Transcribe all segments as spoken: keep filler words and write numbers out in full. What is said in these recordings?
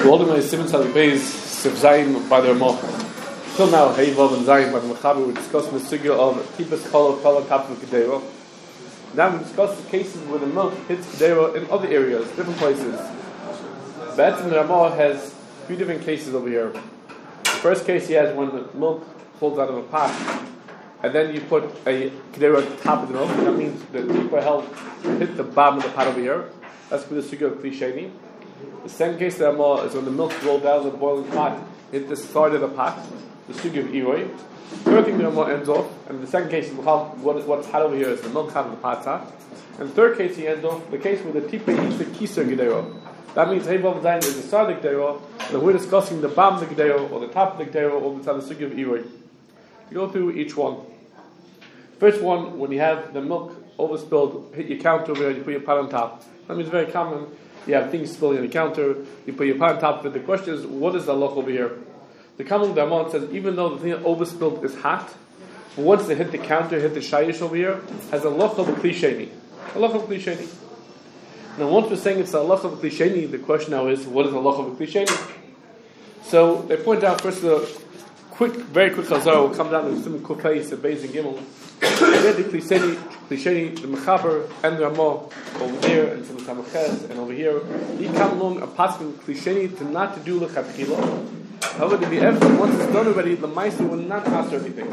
all the way Simon Salik Beis Sif Zayin by the Ramah. Till now, Hey Vav and Zayin by the Mechaber, we're discussing the sugya of Tipas Kol Kol Tap of Kedera. Now we discuss the cases where the milk hits Kedera in other areas, different places. But the Ramah has three different cases over here. The first case he has when the milk falls out of a pot, and then you put a Kedera at the top of the milk. That means the deeper help hit the bottom of the pot over here. That's for the sugya of Kli Sheni. The second case of the is when the milk rolled out of the boiling pot, hit the start of the pot, the sugya of Iroi. Third thing the Ramah ends off, and the second case is what is what's hot over here is the milk hot and the pot's hot. And the third case he ends off, the case where the tipa eats the kiser gedera. That means Hevav Zayin is the sadik gedera, and we're discussing the bam the gedera, or the top of the gedera, or the sugya of Iroi. To go through each one. First one, when you have the milk overspilled, hit your counter over here, you put your pot on top. That means very common. You have things spilling on the counter, you put your pot on top of it. The question is, what is the loch over here? The common Ramah says, even though the thing that overspilled is hot, once they hit the counter, hit the shayish over here, has a loch of a Kli Sheni. A loch of a Kli Sheni. Now, once we're saying it's a loch of a Kli Sheni, the question now is, what is a loch of a Kli Sheni? So they point out first the quick, very quick chazar will come down to some kufayis of Beis and Gimel. There the Kli Sheni, Kli Sheni, the Mechaber, and the Ramah over there, and some Samaches, and over here. He come along a possible Kli Sheni to not to do lechatchila. However, to be evident, once it's done already, the Meister will not ask anything.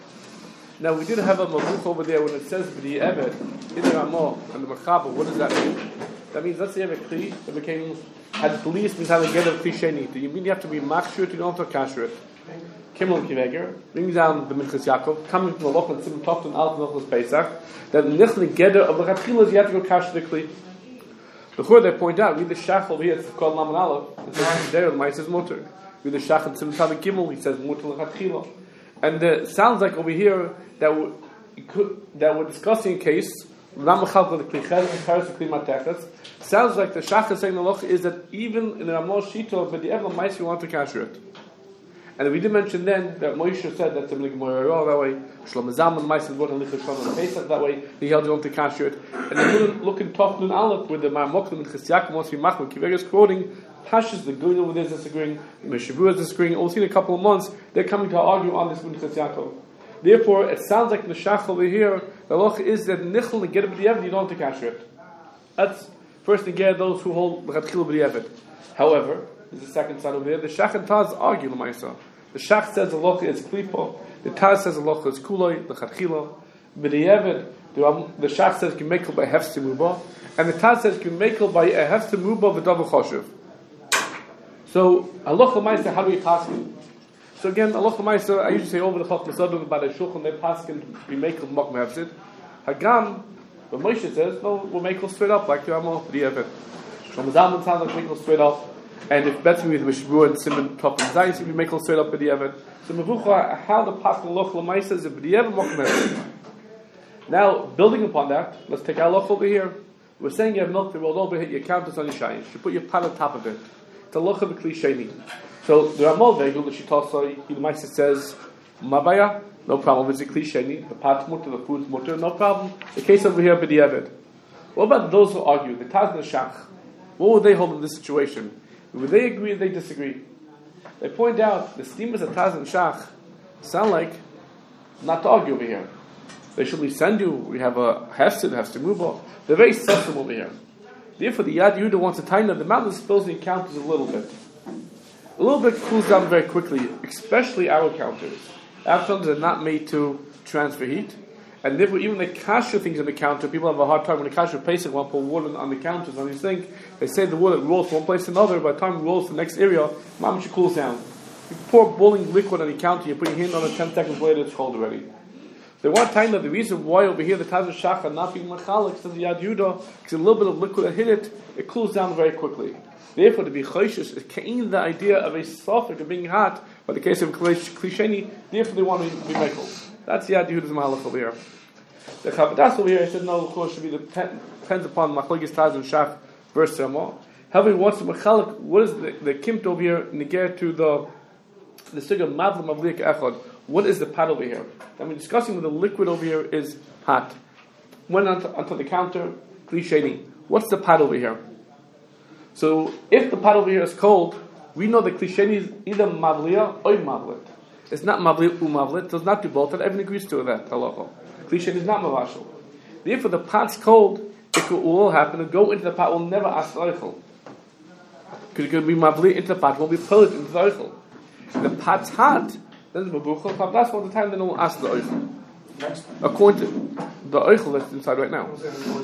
Now, we did have a mavuch over there when it says the Evet, in the Ramah, and the Mechaber. What does that mean? That means, let's say you have a Kli that became, had police means how to get a Kli Sheni. Do you mean you have to be makshur to don't have to kasher it? Kimmel Kiveger, bring down the Minchas Yaakov, coming from the Loch and Sim Tocht and Alt Nochos Pesach, that Nichli Geder of the Chatchilas, you have to go kasher the Kli. Before they point out, read the Shach over here, it's called Laman Aleph, it says, there, the Meister is Mutter. With the Shach and Sim Tavi Gimel, he says Mutter L'Chatchila, and it sounds like over here that we could, that we're discussing a case. Sounds like the Shach is saying the Loch is that even in the Ramah Shito, but the Evil Mice you want to kasher it. And we did mention then that Moshe said that the Moirah that way, Shlomo Zalman Mice and Lichah Shlomo and Pesach that way, he held on to kasher it. And then look in Tov Nun Aleph with the Ma'amoklim and Chis Yaakov wants to be Machman. Kiveger is quoting Pashas, the Goyin over there is disagreeing, the Meshavur is disagreeing. We'll see in a couple of months they're coming to argue on this with Chis Yaakov. Therefore, it sounds like the Shach over here, the Loch is that Nichel and get it b'di'evet, you don't have to kasher it. That's first thing, get those who hold l'chatchila b'di'evet. However, there's a second side over there. The Shach and Taz argue l'maisa. The Shach says the Loch is klipo. The Taz says the Loch is kuloi l'chatchila b'di'evet. The Shach says you can make it by hefs muba, and the Taz says you can make it by a hefs muba v'davar choshev. So halacha l'maisa, how do we pass it? So again, halacha l'maisa, I usually say over the chachmas adon by the shulchan they pass can be make it mokum hefsid. Hagam, but Moshe says no, we'll make it straight up like the Ramah b'di'evet. Shlomo Zalman sounds like make it straight up. And if better with Mishbu and Simon Top and Zayin, so we make it straight up b'di'evet. So mevucha, how the pass halacha l'maisa is a b'di'evet mokum hefsid. Now, building upon that, let's take our loch over here. We're saying you have milk that rolled over, hit your counters on your shayin. You put your pot on top of it. It's a loch of a Kli Sheni. So the Ramah Vegel, the Shitosai, he the Maisa says, Mabaya, no problem. It's a Kli Sheni. The pot's mutter, the food's mutter, no problem. The case over here, b'di'evet. What about those who argue, the Taz and the Shach? What would they hold in this situation? Would they agree or they disagree? They point out the steamers of Taz and Shach sound like not to argue over here. They should send you. We have a hefsid, hefsid muba. They're very sensitive over here. Therefore, the Yad Yehuda wants to tighten up. The mountain spills and counters a little bit. A little bit cools down very quickly, especially our counters. Our counters are not made to transfer heat, and therefore, even the kasher things on the counter, people have a hard time when the kasher Pesach want to put water on the counters on these things. They say the water rolls from one place to another. By the time it rolls to the next area, mamash cools down. You pour boiling liquid on the counter, you put your hand on it, ten seconds later, it's cold already. They want time that the reason why over here the Taz and Shach are not being machalik says the Yad Yehuda, because a little bit of liquid that hit it, it cools down very quickly. Therefore, to be choishes is kain the idea of a sofik of being hot, but the case of Kli Sheni, therefore they want to be mekel. That's the Yad Yehuda's mahalach over here. The Chavadas over here, I said no, of course, should be depends upon machlokes Taz and Shach versus Ramah. However, he wants to machalik. What is the, the kimt over here negate to the the sugar madlam of lik echad? What is the pot over here? I mean, discussing with the liquid over here is hot. Went onto, onto the counter, Kli Sheni. What's the pot over here? So, if the pot over here is cold, We know the klisheni is either mavliya or mavlit. It's not mavliya or mavlit. It does not do both. And everyone agrees to that. Halacha. Klisheni is not mavashal. Therefore, the pot's cold. It could all happen. To go into the pot will never ask the oichel. Because it could be mavliya into the pot. It won't be pulled into the oichel. The pot's hot. Then the mabuchel. That's all the time they don't ask the oichel. According to the oichel that's inside right now.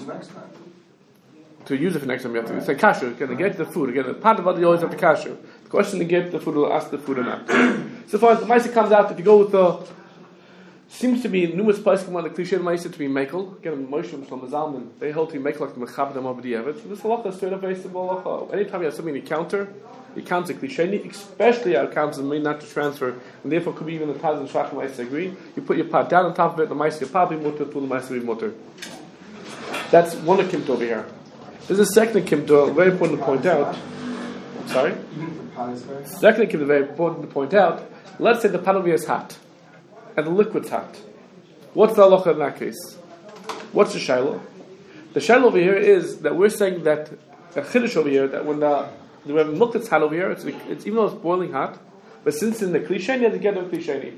To use it for next time, you have to say kasher. You're going to get the food. Again, the part of what you always have to kasher. The question to get the food will ask the food or not. So far as the Maisa comes out, if you go with the, seems to be numerous places on the cliche of Maisa to be mekel. Again, Moshe and Shlomo Zalman, they hold to be mekel like the mechaber them over the evet. This halacha is straight up based on halacha. Anytime you have something you counter, you count the cliche, especially out counts the mean not to transfer, and therefore could be even the Taz and Shach Maisa agree. You put your pot down on top of it, the Maisa your pot be mutter, to the Maisa be mutter. That's one of Kimt over here. There's a second kimto, very important to point out. Sorry? Second kimto, very important to point out. Let's say the pot over here is hot, and the liquid's hot. What's the halacha in that case? What's the shiloh? The shiloh over here is that we're saying that the chiddush over here, that when the, the milk that's hot over here, it's, it's even though it's boiling hot, but since in the klisheni, you have to get the klisheni.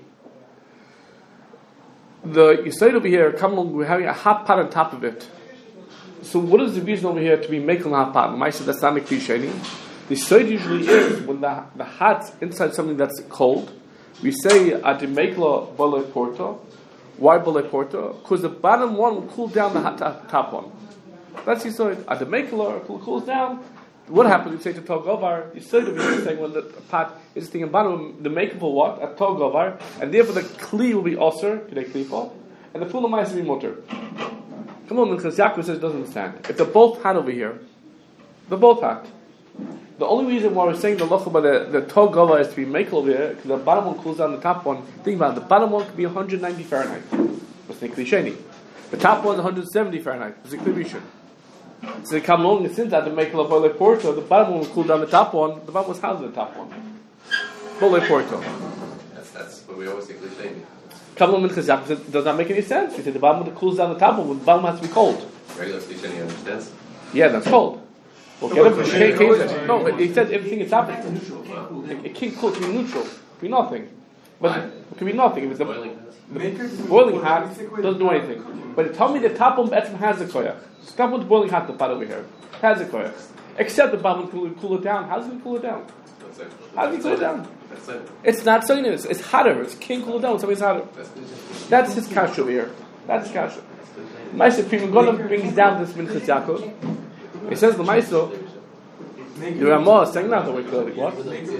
The yisod over here, come along, we're having a hot pot on top of it. So what is the reason over here to be making hot pot? Maisa, that's not a klisheni. The side usually is when the the hot's inside something that's cold. We say at the mekla bale porto. Why bale porto? Because the bottom one will cool down the hot top, top one. That's the side. At the mekla it cools down. What happens? We say to togovar. The side over here is saying when the pot is sitting in bottom, the mekla will what at togovar, and therefore the kli will be osir, k'dei klifo, and the pula ma'is will be mutter. Come on, because Yaakov says it doesn't understand. If they're both hot over here, they're both hot. The only reason why we're saying the locha by the, the tall gova is to be makel over here, because the bottom one cools down the top one. Think about it, the bottom one could be one hundred ninety Fahrenheit. That's the klisheni. The top one is one hundred seventy Fahrenheit. It's a klisheni. So they come along and since that the makel of Bole Porto, the bottom one will cool down the top one, the bottom was housed in the top one. Bole Porto. That's, that's what we always say klisheni. It does not make any sense. He said the bottom of the cools down the top one, the bottom has to be cold. Regular klisheni understands? Yeah, that's cold. Well, no, but can't, can't, no, but he said everything is happening. It, it can't cool, it can be neutral. It can be nothing. But it, it can be nothing. If it's a, boiling, the boiling hot, doesn't do anything. But tell me the top one has a koyach. The top one's boiling hot, the pot over here. Has a koyach. Except the bottom will cool it down. How does it cool it down? How does he cool it down? It's not so it's, it's hotter. It can't cool it down. Something's hotter. That's his kash over here. That's his kash. Ma'aseh Prima Golan brings down this Minchas Yaakov. It says the Ma'aseh. The Ramah is saying that the way clearly. What?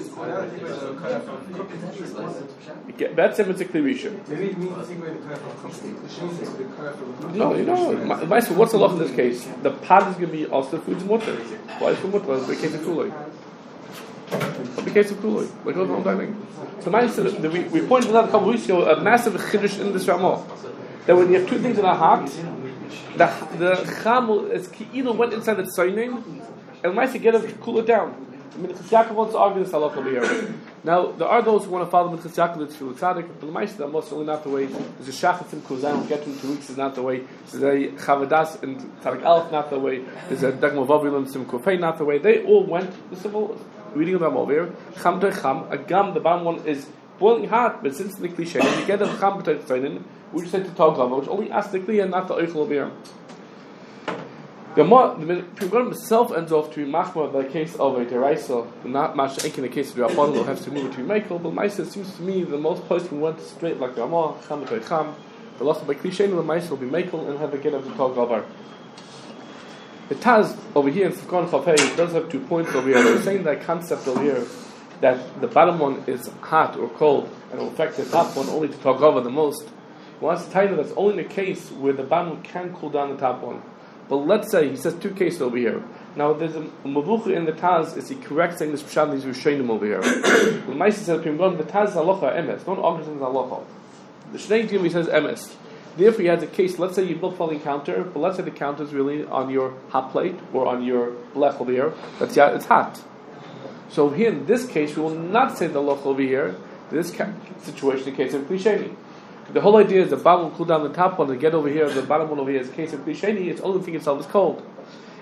That's him. It's a clearisha. No, you know, Ma'aseh. What's the law in this case? The pot is going to be also food's mutter. Why is it mutter? It's the case of kuloi. What the case of kuloi? Like what's wrong thing? So Ma'aseh, we we pointed out a couple of weeks ago a massive chiddush in this Ramah. That when you have two things that are hot, the the cham is either went inside the tzayin, and might get it to cool it down. I mean, Minchas Yaakov wants to argue this halacha over here. Now, there are those who want to follow Minchas Yaakov that's Tefillah Tzaddik, but the Ma'aseh that's most certainly not the way. There's a Shachatim Kuzan, we'll get to in two weeks, is not the way. There's a Chavadas and Tzaddik Aleph, not the way. There's a Dagma Vavilim, Sim Kufay, not the way. They all went, the simple reading of them over here, Cham to Cham, a Gam, the bottom one is boiling hot, but since the cliche, you get a Cham to Tzayin, we just say to Tog Lama, which only asks the Kli and not the Eichel over here. The Pimgon himself ends off to be machma the case of a deraisa, not much in the case of the Rabban will have to move it to Michael, but Maisa seems to me the most post went straight like the Ramah, Cham to Cham, the loss of by cliche and the Maisa will be Michael and have a get of the Tog Gavar. The Taz over here in Sifkon Chafei does have two points over here. They're saying that concept over here that the bottom one is hot or cold and will affect the top one only to Tog Gavar the most. He wants to tell you that's only the case where the bottom one can cool down the top one. But let's say, he says two cases over here. Now, there's a mavucha in the Taz, is he correct saying this Pshat these Rishonim over here? The Maisa says, the Taz is halacha emes, don't argue in halacha. The Shnei Dim, he says emes. Therefore, he has a case, let's say you built following counter, but let's say the counter is really on your hot plate, or on your blech over here, that's, yeah, it's hot. So here, in this case, we will not say the halacha over here, this ca- situation, the case of Klisheni. The whole idea is the bottom will cool down the top one, and get over here, the bottom one over here is a case of klisheni, its only thing itself is cold.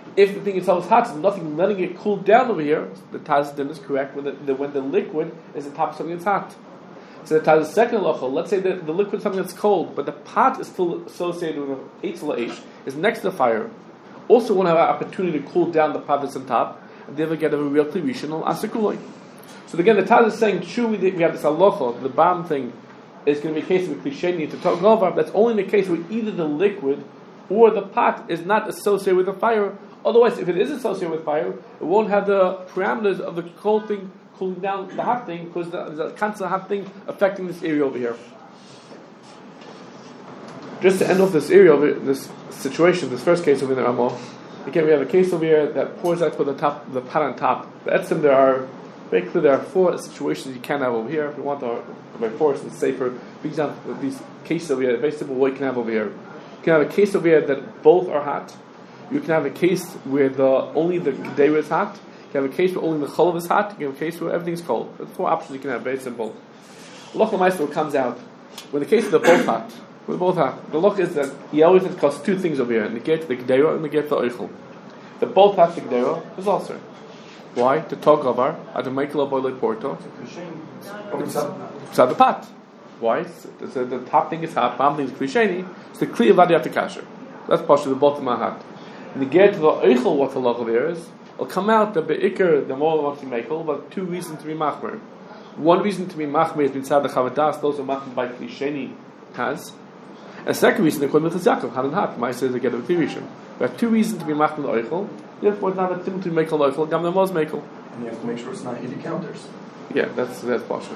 If the thing itself is hot, there's nothing letting it cool down over here, the Taz din is correct when the, the, when the liquid is on top of something that's hot. So the Taz's second halacha, let's say that the liquid is something that's cold, but the pot is still associated with the Eitz La'esh, is next to the fire. Also want to have an opportunity to cool down the pot that's on top, and they ever get a real cleavation on Asikuloi. So again, the Taz is saying, true, we, we have this halacha, the bottom thing is going to be a case of a klisheni to talk over. That's only in the case where either the liquid or the pot is not associated with the fire. Otherwise, if it is associated with fire, it won't have the parameters of the cold thing cooling down the hot thing, because the, the constant hot thing affecting this area over here. Just to end off this area, over this situation, this first case over in the Ramah, again, we have a case over here that pours out to the top, the pot on top. The etzim, there are very clear. There are four situations you can have over here. If you want to, by force, it's safer. For example, these cases over here, very simple. What you can have over here, you can have a case over here that both are hot. You can have a case where the only the gedera is hot. You can have a case where only the cholav is hot. You can have a case where everything's cold. There's four options you can have. Very simple. Loch l'maisa comes out when the case is they're both hot. They're both hot. The loch is that he always has cost two things over here: negate the gedera and negate the oichel. They're both hot. The gedera is also. Why? To talk over at the Michael Boile Porto. Inside the pot. Why? So the top thing is hot, bottom thing is klisheni. It's the clear vadi at the kasher. That's partially the bottom of hot. And the get to the eichel, what the law there is, will come out the beikar, the more wants to make, but two reasons to be machmer. One reason to be machmer is inside the chavadas, those are machmer by klisheni has. And the second reason, according to Yaakov, had and hot. My says they get a clearation. We have two reasons to be machmer the eichel. Therefore, it's not a thing to make a eichel. Gam the mos mekel. And you have to make sure it's not eighty counters. Yeah, that's that's partial.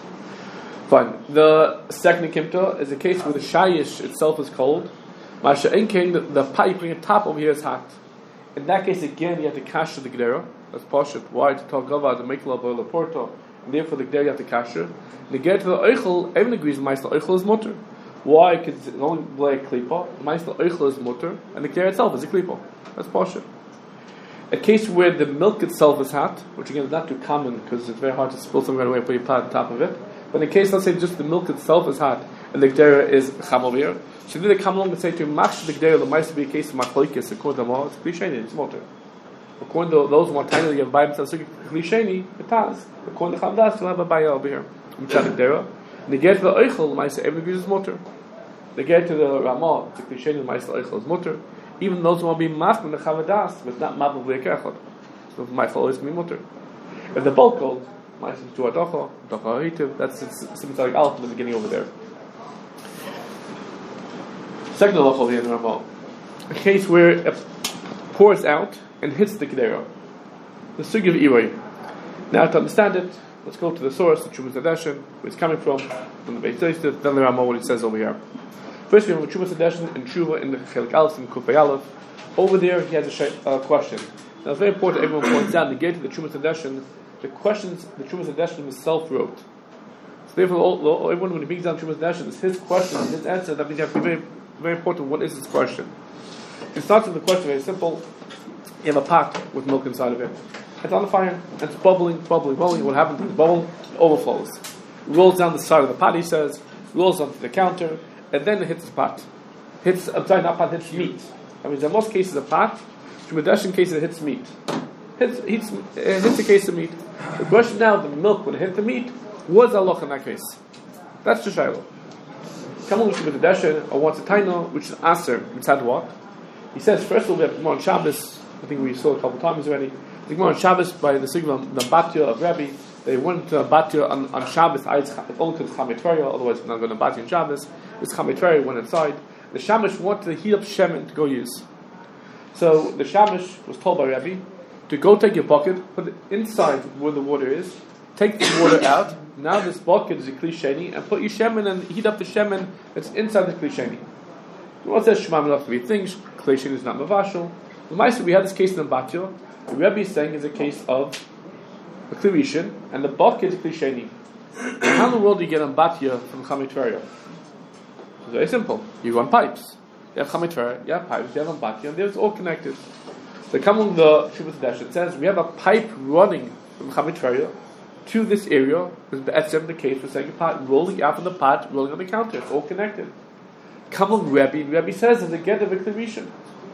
Fine. The second kimta is a case where the shayish itself is cold. Masha Enking, the, the pipe on the top over here is hot. In that case, again, you have to cash the gedera. That's Pashat. Why? To talk about the Mikla Boile Porto. And therefore, the gedera you have to cash it. The get to the Eichel, everyone agrees the Meister Eichel is mutter. Why? Because it's only like klipa. The Meister Eichel is mutter, and the gedera itself is a klipa. That's Pashat. A case where the milk itself is hot, which again is not too common because it's very hard to spill something right away and put your pot on top of it. But in the case, let's say just the milk itself is hot, and the gedera is chamovir. So then they come along and say to him, "Machsh the gedera, there might be a case of machlokes according to Ramah. It's klisheni, it's motor. According to those who want to give by themselves klisheni, it has. According to Chavdas, you'll have a bayah over here. Mitzad the gedera, and they get to the eichel, might say every is motor. They get to the Ramah, the klisheni, might say eichel is motor. Even those who want to be machmer the chavadas, but not mabel v'yekechot. So my follow is going to be mutter. If they're both cold, my is to adocha, adocha hitiv. That's something like alpha in the beginning over there. Second halacha over here in Ramah, a case where it pours out and hits the gedera. The sugi of iway. Now to understand it, let's go to the source, the Chumas Hadeshin, where it's coming from, from the Beit Yosef, then the Ramah, what it says over here. First, we have Chumas Hadeshin and Tshuva in the Chelik Aleph and Kufay Aleph. Over there, he has a sh- uh, question. Now, it's very important. Everyone points out the gate of the Chumas Hadeshin. The questions the Chumas Hadeshin himself wrote. So therefore, all, all, everyone when he brings down Chumas Hadeshin, it's his question, his answer. That means you have to be very, very important. What is his question? It starts with the question very simple. You have a pot with milk inside of it. It's on the fire. And it's bubbling, bubbling, bubbling. What happens to the bubble? It overflows. It rolls down the side of the pot. He says, rolls onto the counter. And then it hits the pot. Hits, I'm sorry, not pot, hits meat. I mean, in most cases, a pot, in Hadeshin cases, it hits meat. Hits, hits, it hits a case of meat. The question now, the milk, when it hit the meat, was Allah in that case? That's the Shiloh. Come on, with Hadeshin, or wants a taino, which is Aser, inside what? He says, first of all, we have Gemara on Shabbos, I think we saw a couple of times already. The Gemara on Shabbos by the Sigma, the Batya of Rabbi, they went to Batya on, on Shabbos, only to the Chametvaria, otherwise they're not going to Batya on Shabbos. This Chametvaria went inside. The Shamash wanted to heat up Shemen to go use. So the Shamash was told by Rabbi to go take your bucket, put it inside where the water is, take the water out. Now this bucket is a klisheni, and put your Shemen and heat up the Shemen that's inside the klisheni. What says Shema Melach three things? Klisheni is not mavashal. The Ma'aser, we had this case in the Batya. The Rabbi is saying is a case of a klirishin, and the bucket is klisheni. How in the world do you get a Batya from Chametvaria? It's very simple. You run pipes. You have Chametvaria, you have pipes, you have Batya, and they're all connected. So come on the Shuvah Dash, it says we have a pipe running from Chametvaria to this area, because that's the case, we're saying a pot rolling out from the pot, rolling on the counter. It's all connected. Come on Rabbi, Rabbi says there's a get of a klirishin.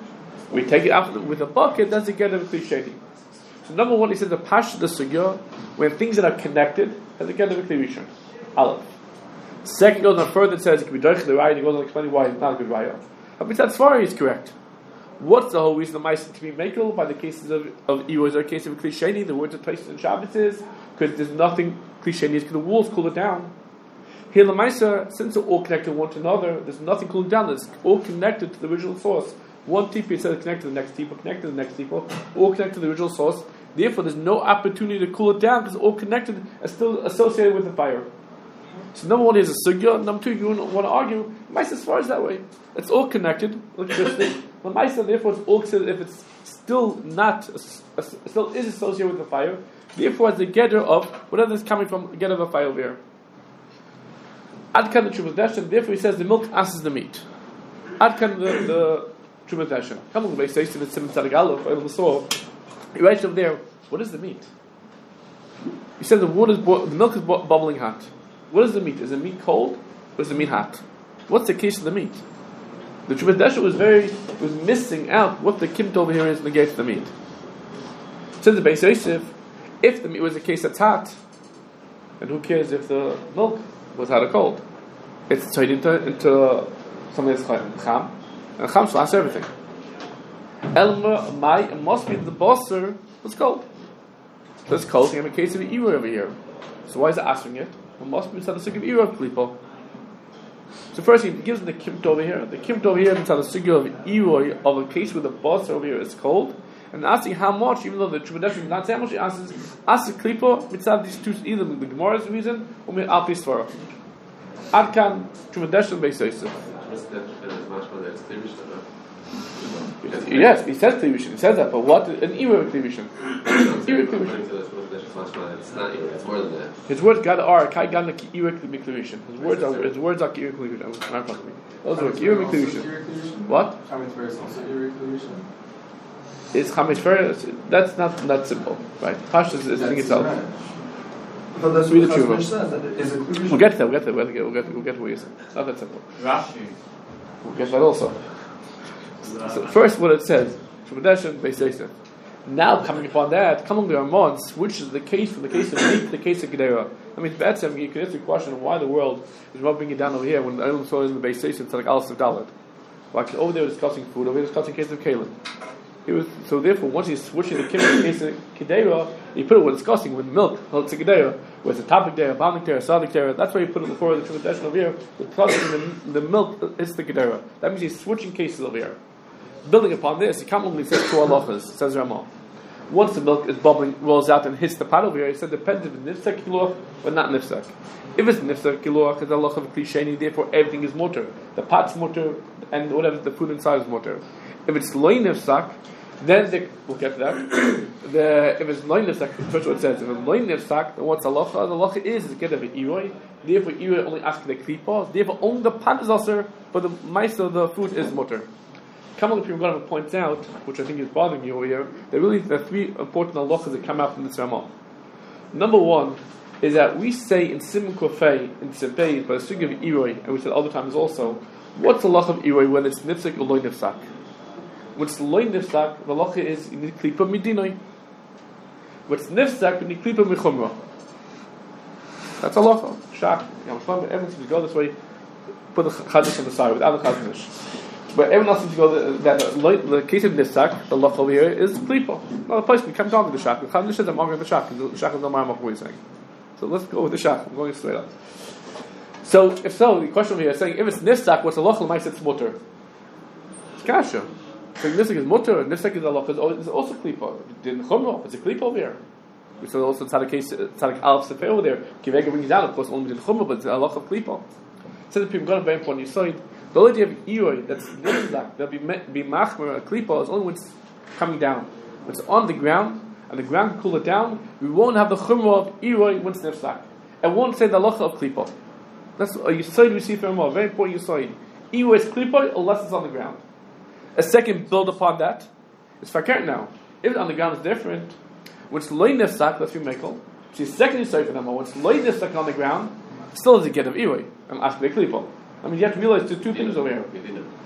We take it out with a bucket, that's the get of Kli Sheni. So number one, he says the Pash the Sugya, when things that are connected, that's the get of Kli Rishon. Aleph. Second goes on further, it says, it can be Doich the Raya, he goes on explaining why it's not a good Raya. But that's far, he's correct. What's the whole reason the mice to be makel by the cases of of Eros or case of Kli Sheni, the words are placed in Shabbos is because there's nothing Kli Sheni is because the walls cool it down. Here the mice, since they're all connected one to another, there's nothing cooling down. It's all connected to the original source. One teepa instead of connected to the next teepa, connected to the next teepa, all connected to the original source. Therefore, there's no opportunity to cool it down because it's all connected and still associated with the fire. So number one is a sugya. Number two, you want to argue mice as far as that way. It's all connected, electricity. The mice, therefore, it's all considered if it's still not, uh, still is associated with the fire. Therefore, it's the getter of whatever is coming from the getter of a fire over here. Adkan the Trumas Deshen. Therefore, he says the milk asks the meat. Adkan the the Trumas Deshen. Come on, the says to the Simon Tzadik Aleph. He writes over there. What is the meat? He says the water is bo- the milk is bu- bubbling hot. What is the meat? Is the meat cold or is the meat hot? What's the case of the meat? The Trumas Deshen was very was missing out what the kimt over here is negates the meat. Says the Beis Yosef, if the meat was a case that's hot, then who cares if the milk was hot or cold? It's turned into into something that's cham, and cham slash everything. Elmer Mai it must be the bosser was cold. So it's cold. You have a case of the Ewer over here. So why is it asking it? It must be inside the sugya of Ewer klipo. So first he gives the kimt over here. The kimt over here inside the sugya of Ewer of a case where the bosser over here is cold. And asking how much, even though the Trumas is not saying how much, he asks, asks the klipo mitzad these two, either the Gemara's reason or the Alpi Svara. Adkan Trumas Beis Yosef. Yes, he says Kli Rishon. He says that, but what an Ewer Kli Rishon? Ewer Kli Rishon. It's not Ewer. It's more than that. His words God are Kai Gan Ewer Kli Rishon. His words are his words are Ewer Kli Rishon. Those words Ewer Kli Rishon. What? Chametz Feres also Ewer Kli Rishon. Is Chametz Feres? That's not that simple, right? Pash is the thing itself. But that's Read what the the Tshuva. says. That it is a Kli Rishon. We'll get there. We'll get there. We'll get there. We'll get, we'll get to what you're saying. Not that simple. Rashi. We'll get that also. So first, what it says, Trumas Beis Yosef. Now, coming upon that, come on the Ramon switches the case from the case of meat to the case of Gedera. I mean, that's you can answer the question of why the world is rubbing it down over here when the Olam saw in the Beis Yosef, it's like Aleph of Dalet. Like over there, discussing food, over there, discussing the case of Kalim. He was so therefore once he's switching the case of Gedera, he put it with discussing with milk, it's a Gedera, where it's a topic there, a bounding there, a sadic there. That's why he put it before the Trumas over here. The discussing the, the milk is the Gedera. That means he's switching cases over here. Building upon this, he commonly says two halachas, says Ramah. Once the milk is bubbling, rolls out and hits the pot over here, he said depends if it's nifsek kiluach or not nifsek. If it's nifsek kiluach, it's a halacha of Kli Sheni, therefore everything is mutter. The pot's mutter, and whatever the food inside is mutter. If it's loy nifsak, then the, we'll get to that. The, if it's loy nifsak, first what it says, if it's loy nifsak, then what's halacha? The halacha is is get of an iroi. Therefore, iroi only asks the klipa. Therefore, only the pot is also, but the mice of the food is mutter. Kamal Pim points out, which I think is bothering you over here, that really there are three important halachas that come out from this Ramah. Number one is that we say in Simon Kofei, in Sebei, by the sugya of Iroi, and we said other times also, what's the halacha of Iroi when it's nifsak or loy nifsak? When it's loy nifsak, the halacha is you need klipa midinoi. When it's nifsak, you need klipa michumra. That's halacha. Shak, everyone seems to go this way. Put the chadish on the side without the chadish. But everyone else seems to go that, that the, the case of nifsak, the loch over here, is klipa. Now the place we come down to the shak. The chadish says I'm arguing the shak. The shak is no matter what we're saying. So let's go with the shak. I'm going straight up. So if so, the question over here is saying if it's nifsak, what's the loch? L'mais it's mutter. It's kasha. So nifsak is mutter. Nifsak is the loch is also klipa. Didn't chumra. It's a klipa over here. We said also tzaddik case tzaddik alf sefer over there. Kivega brings down of course only didn't chumra, but it's a loch of klipa. So the people going to very important. You saw it. The only idea of Iroi that's nifsak, that'll be be machmer, a klipa, is only when it's coming down. When it's on the ground, and the ground can cool it down, we won't have the chumrah of Iroi when it's nifsak. And won't say the halacha of klipa. That's a yisoid we see from Ramah, very important yisoid. Iroi is klipa unless it's on the ground. A second build upon that is fakert now. If it's on the ground, it's different. When it's loy nifsak, that's Mekel. She's second yisoid for Ramah. When it's loy nifsak on the ground, still is a get of Iroi. I'm asking the klipa. I mean, you have to realize there's two things over here.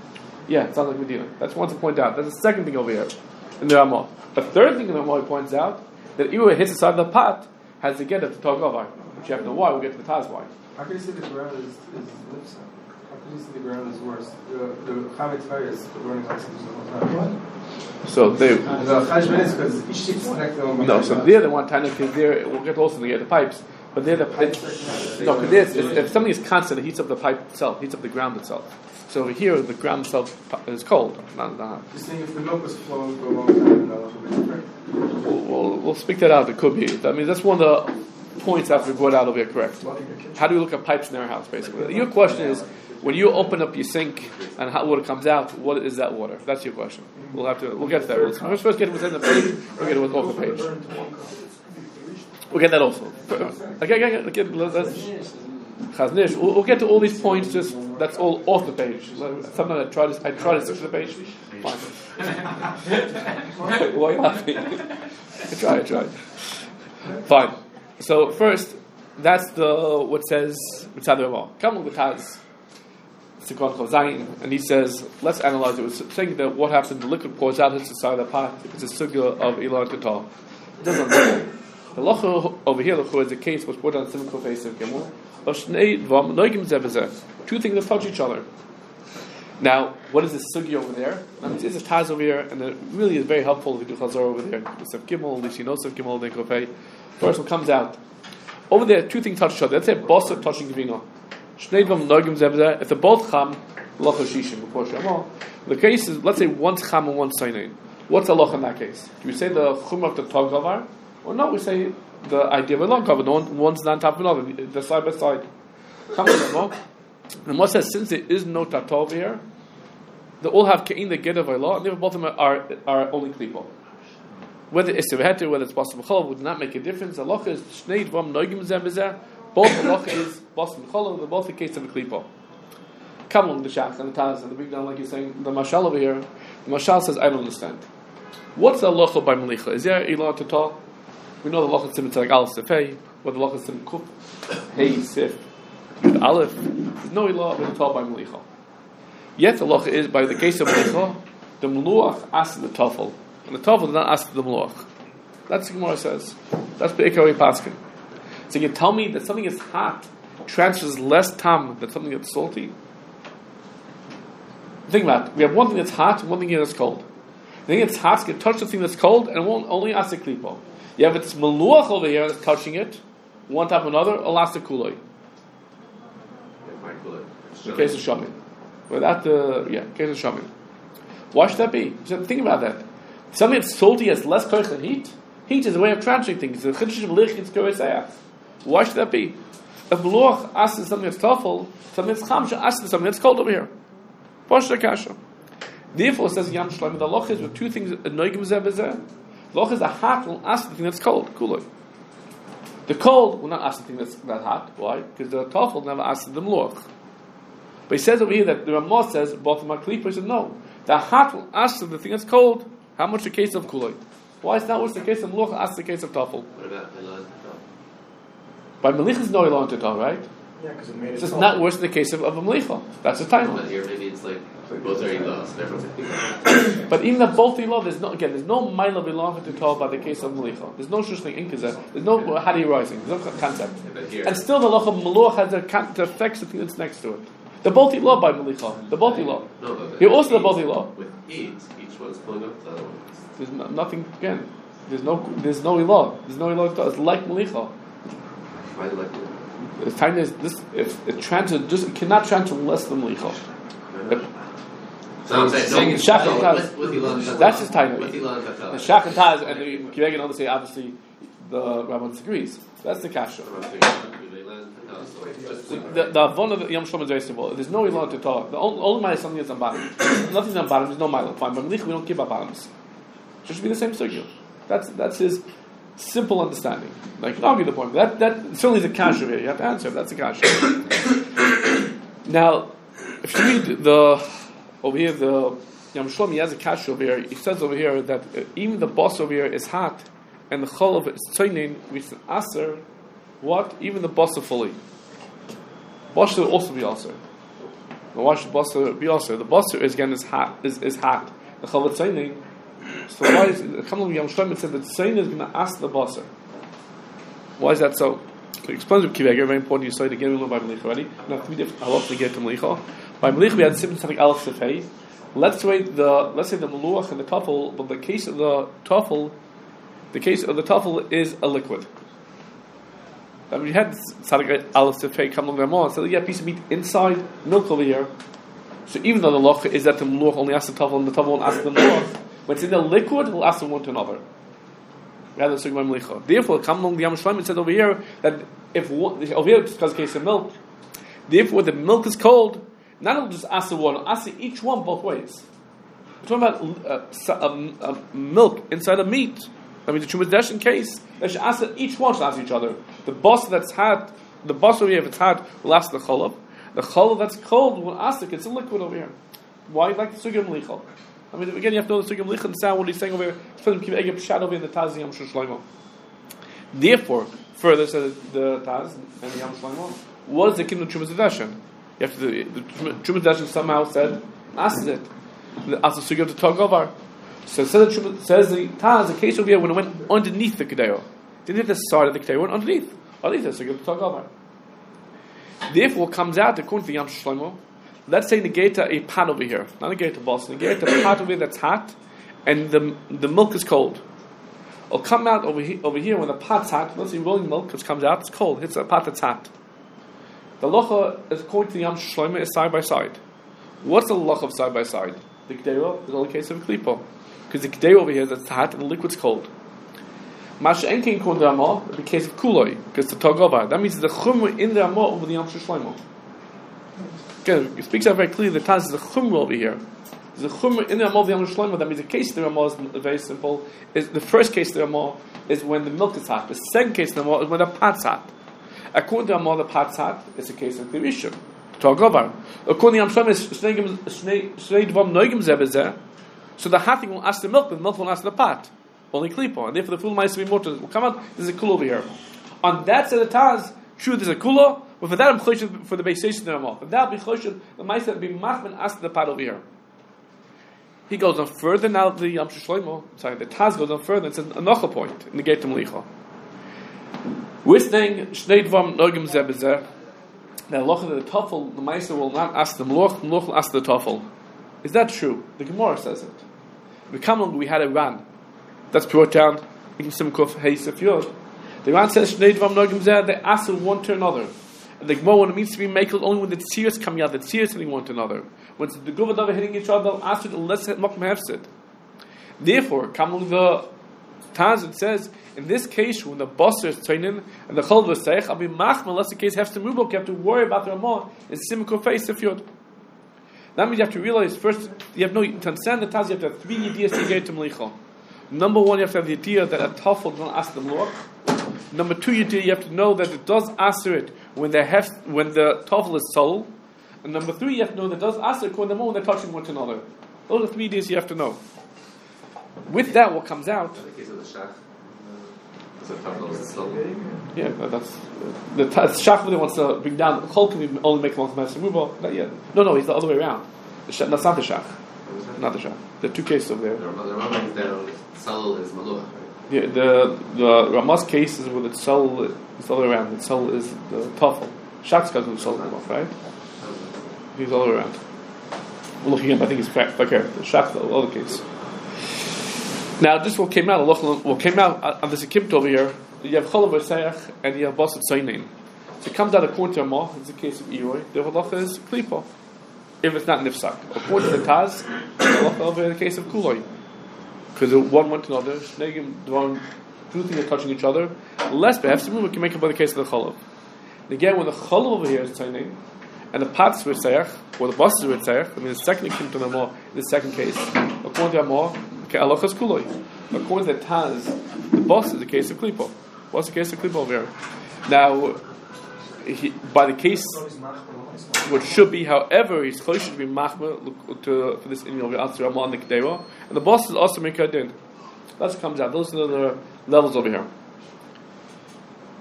Yeah, it sounds like Medina. That's one to point out. That's the second thing over here in the Ramah. The third thing in the Ramah he points out that even when it hits the side of the pot, has to get it to Togovar, which you have to know why. We'll get to the Taz why. How can you say the ground is, is lipsa? How can you say the ground is worse? The the Chametz Fire is running like something the whole time. So they. The Chashvan is because each ship is connected on No, so they're the one time because they're we'll get also to get the pipes, but they're the pipes. No, because if, if something is constant, it heats up the pipe itself, heats up the ground itself. So over here, the ground itself is cold. Not, not. You're saying if the milk was flowing for a long time, no, it would be different. We'll, we'll, we'll speak that out. It could be. I mean, that's one of the points that we brought out over here. Correct. How do we look at pipes in our house? Basically, your question is when you open up your sink and hot water comes out. What is that water? That's your question. We'll have to. We'll get to that. Let's first, first get it within the page. We'll get it with off the page. We'll get that also. Okay, okay, okay. okay let's, Chaznish. We'll, we'll get to all these points. Just that's all off the page. Sometimes I try to. I try to switch to the page. Fine. Why are you laughing? I try. I try. Fine. So first, that's the what says Mitzad Ramah. Come with the Taz, Sikon Chazayin, and he says, let's analyze it. It's saying that what happens, the liquid pours out, hits the side of the pot. It's a sugya of Ilan Katal. It doesn't matter. The locha over here, locha is a case was put on Simon Kofei of Gimel. Two things that touch each other. Now, what is the sugya over there? I mean, it's a Taz over here, and it really is very helpful if you do Chazor over there. It's of Gimel, at least you know Sef Gimel, then Kofei. First one comes out. Over there, two things touch each other. Let's say Bosa touching Gvino. If they're both Cham, Locha Shishim, before Shemah. The case is, let's say one's Cham and one's Sainain. What's the Locha in that case? Do we say the Chum of the Togavar? Or no, we say the idea of a long cover. One's on top of another, the side by side. Come on, and what says, since there is no Tato over here, they all have Ke'in, the Ged of Allah, and both of them are, are only Klipo. Whether it's Seveheter, whether it's Bas B'chol, would not make a difference. The Locha is Shnei Dvam Noigim Zem Bezer. Both the Locha is Bas B'chol, they're both the case of a Klipo. Come along the Shach and the Taz and the big down, like you're saying, the Mashal over here, the Mashal says, I don't understand. What's the Locha by Melicha? Is there Ilan to talk? We know the Locha is Tzimit Tzarek Aleph Sefei, or the Locha is Tzimit Kuf, Hey, Sif, Yud Aleph. There's no Ilan to talk by Melicha. Yet the Locha is, by the case of Melicha, the Meluach asks the Tafel. And the Tafel did not ask the Meluach. That's what Gemara says. That's the Ikari Paskin. So you tell me that something that's hot transfers less tam than something that's salty? Think about it. We have one thing that's hot and one thing that's cold. The thing that's hot can touch the thing that's cold and it won't only ask the klipo. You have it's Meluach over here that's touching it, one top of another, elastic kuloi. The case of Shamin. Without the, yeah, case of Shamin. Why should that be? So think about that. Something that's salty has less koich than heat. Heat is a way of transferring things. Why should that be? If Meluach asks something that's tough, something that's cham, asks something that's cold over here. Therefore, it says Yam Shlomo, the loch is with two things. Noigim zeh bezeh. The loch is the hot will ask the thing that's cold. Kuloi. The cold will not ask the thing that's that hot. Why? Because the tough will never ask the Meluach. But he says over here that the Ramah says both of my klipa said no. The hot will ask the thing that's cold. How much the case of kuloi? Why is that what's the case of Meluach? Ask the case of tafel. What about Ilan? By Melicha is no Ilan Tata, right? Yeah, because it made it. So it's not worse than the case of, of a Melicha. That's the time. But here maybe it's like both are Ilan, so therefore But even the both Ilan, there's no again. There's no mile of Ilan Tata by the case of Melicha. There's no such thing in Kazeh. There's no Hadi rising. There's no concept. here, And still, the loch of Meluach has the, the effects the thing that's next to it. The both Ilan by Melicha. The both Ilan. no, but Here also the both Ilan. with heat, each one's pulling up the other one. There's no, nothing again. There's no. There's no Ilan. There's no Ilan. It's like Melicha. Why do you like it? The time is this. If it transfer, just it cannot transfer less than Melicha. So I'm saying, no, Shach and no, Taz. with, with Ilan Tatal. That's his time. With The Ilan Tatal. Shach and Taz and the Kivegan obviously, obviously, the Rabban disagrees. That's the kasha. The the avon of the Yom Shlomo is very simple. There's no Ilan to talk. The only, only mile is something that's on bottom. Nothing's on bottom. There's no mile. Fine, but Melicha we don't give our bottoms. It should be the same circle. That's that's his simple understanding. Like, you can argue the point, but that, that certainly is a kasha here. You have to answer if that's a kasha. Now, if you read the over here, the Yom Shlomo has a kasha over here. He says over here that uh, even the boss over here is hot, and the chol of it is tzoinin, which is aser. What? Even the boss fully. Boss should also be aser. Now why should basar be also? The basar is again is hot is, is hot. The chalat tzeining. So why is Kamlam Yom Shlomo said that Tzein is going to ask the basar? Why is that so? He explains with Kiveg, very important. You saw it again. We learned by Melicha already. Now three different halachas to get to Melicha. By Melicha we had simple something aleph sefei. Let's say the let's say the meluach and the tafel, but the case of the tafel, the case of the tafel is a liquid. I mean, you had Sadik Aleph Sefei come on their so you have a piece of meat inside milk over here. So even though the loch is that the meluach only asks the tafel and the tafel won't ask the meluach, when it's in the liquid, it'll ask them one to another. Rather than by melicha. Therefore, come along the Yam Shlomo it said over here that if one, over here it's because case of milk. Therefore, the milk is cold. Not only just ask the one, ask each one both ways. We're talking about uh, um, uh, milk inside a meat. I mean, the Chumash case, they should ask it, each one should ask each other. The boss that's hot, the boss over here, if it's hot, will ask the cholov. The cholov that's cold will ask it, it's a liquid over here. Why? Like the Sugya Melicha. I mean, again, you have to know the Sugya Melicha and sound what he's saying over here. It's for them to keep a shadow over in the Taz Yom Shlomo. Therefore, further says the Taz and the Yom Shlomo, what is the kingdom of Chumash Dashan? You have to, the, the Chumash Dashan somehow said, asks it. Ask the Sugya of the Togovar. So it says, it says the Taz, the case over here, when it went underneath the Kedeo. Didn't hit the side of the Kedeo, it went underneath. Underneath the Sugya of the Togovar. Therefore, it comes out, according to the Yom Shlomo, let's say negate a pot over here, not negate a boss, negate a pot over here that's hot, and the the milk is cold. It'll come out over here, over here when the pot's hot. Let's say rolling milk, which comes out, it's cold. It's a pot that's hot. The locha, according to the Yom Shlomo, is side by side. What's the locha of side by side? The Gdeira is only a case of klipo, because the Gdeira over here that's hot and the liquid's cold. Masha enkein kon the Ramah, the case of kuloi, because the togova. That means the chumra in the Ramah over the Yom Shlomo. Again, it speaks out very clearly. The Taz is the chumra over here. There's a chumra in the Ramah of the Yom Shlomo. That means the case of the Ramah is very simple. Is the first case of the Ramah is when the milk is hot. The second case of the Ramah is when the pot's hot. According to the Ramah, the pot's hot. It's a case of Kirishim. Togovar. According to the Yom Shlomo, is shnei dvam noigim zeh bezeh. So the hot thing will ask the milk, but the milk will ask the pot. Only klipo, and therefore the full mice will be mortal. Will come out. There's a kula over here. On that side of the Taz, true, there's a kula. But for that, I'm choshen for the basis of the Ramah. For that, be choshen the mice that be machman ask the pot over here. He goes on further now. The Yom Shlomo, sorry, the Taz goes on further. It's another point in the Gate Melicha. We're saying shnei dvam noigim zeh bezeh. Now, loch the tafel, the mice will not ask the meluach. The meluach will ask the tafel. Is that true? The Gemara says it. We come along. We had a ran. That's brought down in Simkuf Hey Sefyod. The Ran says Shnei Dvam Nogim Zeh. They ask one to another. And the Gemara, when it means to be makel, only when the tzir is coming out, the tzir is hitting one to another. When the Guvadav are hitting each other, they'll ask it unless it Mokum Hefsid. Therefore, come the Taz, it says in this case when the boss is training and the Chol V'Seich, I'll be machma unless the case has to move. You have to worry about the Ramah in Simkuf Hey Sefyod. That means you have to realize first you have no to understand the Taz. You have to have three ideas to get to Melicha. Number one, you have to have the idea that a tafel don't ask the meluach. Number two, you, do, you have to know that it does answer it when the hef, when the tafel is sold. And number three, you have to know that it does answer it when the moment they're touching one to another. Those are three ideas you have to know. With that, what comes out? In the case of the shach, the tafel is sold. Yeah, that's the shach really wants to bring down. Chol can only make one master move. Not yet. No, no, he's the other way around. The shach, that's not the shach. Not the shach. There are two cases over there. The Ramah is down. Sol is maluach, right? Yeah, the the Ramah's case is where the Sol is the other way around. The Sol is the tafel. Shach's got the Sol off, right? He's all around. We're looking at, I think he's back here. The Shach, the other case. Now, just what came out, what came out on this Akimt over here, you have Chol V'Seich and you have Basat Zainin. So it comes out according to Ramah, it's a case of Eroi. The halacha is Klipo. If it's not Nifsak. According to the Taz, the halacha over in the case of Kuloi. Because one went to another, Shnegim, Dvarim, two things are touching each other. Less perhaps, we can make it by the case of the Cholav. And again, when the Cholav over here is Zainin, and the Pats were Seich, or the Basat were Seich, I mean the second Akimt to Ramah, in the second case, according to Ramah, okay, halacha is Kuloi. According to the Taz, the boss is the case of Klipo. What's the case of Klipo over here? Now, he, by the case, what should be, however, he's close to be machmer to for this in over answer Ramah and the Kedera, and the boss is also Mikadin. That comes out. Those are the levels over here.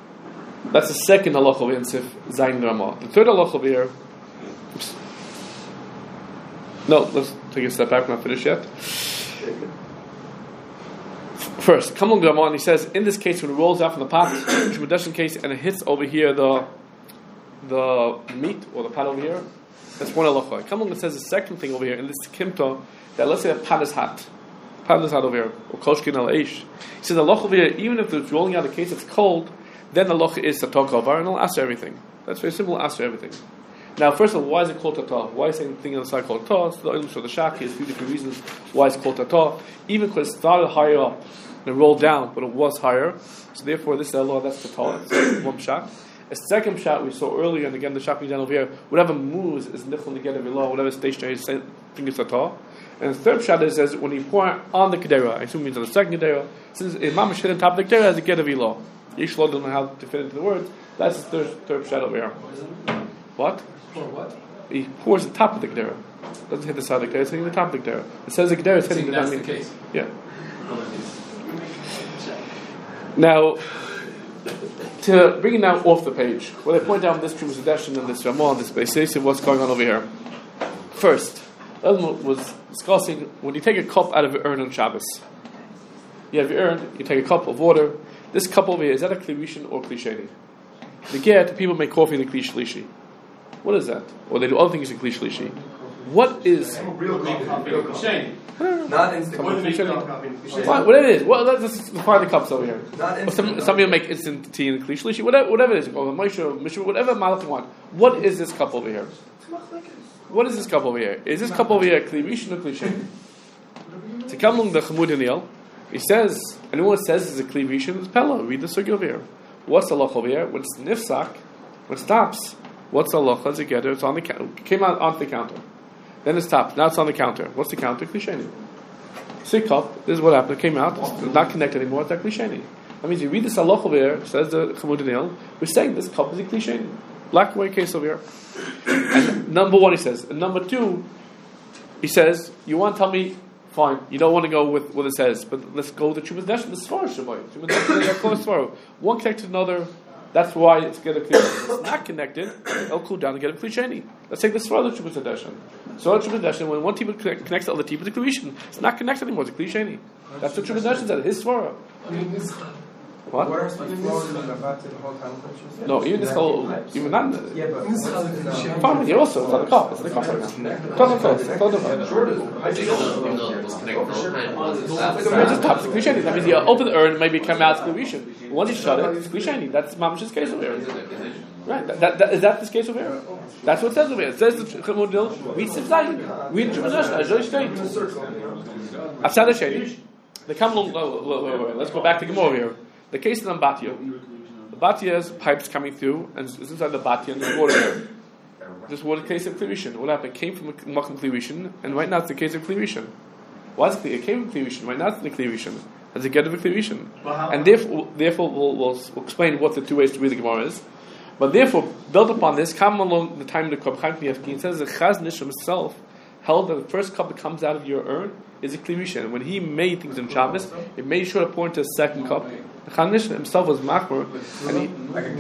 That's the second halacha over here in Sif Zayin Ramah. The third halacha over here. Oops. No, let's take a step back. We're not finished yet. First, come on, Gamon. He says, in this case, when it rolls out from the pot, Shemudeshin case, and it hits over here the the meat or the pot over here, that's one halacha. Come on, it says the second thing over here in this kimta that let's say the pot is hot, pot is hot over here, or koshkin al eish. He says the halacha over here, even if it's rolling out the case, it's cold, then the halacha is tatah kavar, and it'll answer everything. That's very simple. Answer everything. Now, first of all, why is it called tatah? Why is anything on the side called tatah? So the Ilm Shor the Shaki has a few different reasons why it's called tatah. Even because it started higher up and it rolled down, but it was higher. So therefore, this is the law, that's tatah. It's one shot. A second shot we saw earlier, and again the shot down over here, whatever moves is nichol to get every law, whatever stationary is think it's tatah. And the third shot is says when you pour it on the kedera, I assume it means on the second kedera, since Imam hit on top of the kedera, has a get every law. Yishlo don't know how to fit into the words. That's the third, third shot over here. What? Pour what? He pours the top of the Gedera. Doesn't hit the side of the Gedera, it's hitting the top of the Gedera. It says the Gedera is hitting the That's down. the case. Yeah. Now, to bring it now off the page, what I point out in this Trumas Hadeshin and this Ramah, this Beiseisi, what's going on over here. First, Elmo was discussing when you take a cup out of your urn on Shabbos. You have your urn, you take a cup of water. This cup over here, is that a Kli Rishon or Kli Sheni? The get people make coffee in the Kli Shlishi. What is that? Or they do other things in Kli Shlishi. What is? Not instant. Fine, whatever it is. Well, let's just define the cups over here. Not Or some, some people make instant tea in the Kli Shlishi. Whatever, whatever it is. Or Moshe, Mishra, whatever malach you want. What is this cup over here? What is this cup over here? Is this cup over here Kli Rishon or Kli Sheni? To come along the Chemud Daniel, he says, anyone who says it's a Kli Rishon is Pella. Read the sugi over here. What's the loch over here? When it's nifsak, when it stops, what's the loch? It's together. It's on the counter. It came out onto the counter. Then it stopped. Now it's on the counter. What's the counter? Kli Sheni. Sick cup. This is what happened. It came out. It's not connected anymore. It's like Kli Sheni. That means you read this halacha over here. Says the Chemud Daniel. We're saying this cup is a Kli Sheni. Black and white case over here. And number one, he says. And number two, he says, you want to tell me? Fine, you don't want to go with what it says, but let's go with the Trumas Hadeshin, the Svar Shabbai. Trumas Hadeshin, they're close Svar. One connected to another, that's why it's get a clear. If it's not connected, it'll cool down and get a Kli Sheni. Let's take the Svar, the Trumas Hadeshin. So the Trumas Hadeshin, when one team connects to the other team, it's a Kli Rishon. It's not connected anymore, it's a Kli Sheni. That's what Trumas Hadeshin said, his Svar. What? Water has to be flowing in the vat the whole time. No, even this whole, even not. Yeah, but Fine, here also, it's on the cup, it's on the cup right now. Close and close, close and close. I think it was connected all the time. It just stops the Kli Sheni. That means you open the urn, maybe it come out Kli Rishon. Once you shut it, it's Kli Sheni. That's Mamash's case over here. Right? That, that, that, is that this case over here? That's what it says over here. It says the Chemud Dil. Read Sif Zayin. Read Trumas Hadeshin. Azoi Shteit. After the Sheni, they come along. Wait, wait, wait. Let's go back to Gemara here. The case of the Batya. The Batya has pipes coming through, and it's inside the Batya, and there's water there. This water case of Kli Rishon. What happened? It came from Makam Kli Rishon, and right now it's the case of Kli Rishon. Why is it clear? It came from Kli Rishon, right now it's the Kli Rishon. As a get of a Kli Rishon. And therefore, therefore we'll, we'll, we'll explain what the two ways to read the Gemara is. But therefore, built upon this, come along the time of the Kab Chaim Knievkin, it says that Chaz Nisham himself held that the first cup that comes out of your urn is a Kli Rishon. When he made things in Shabbos, he made sure to pour into a second cup. The Chaz Nisham himself was Makmur, and he,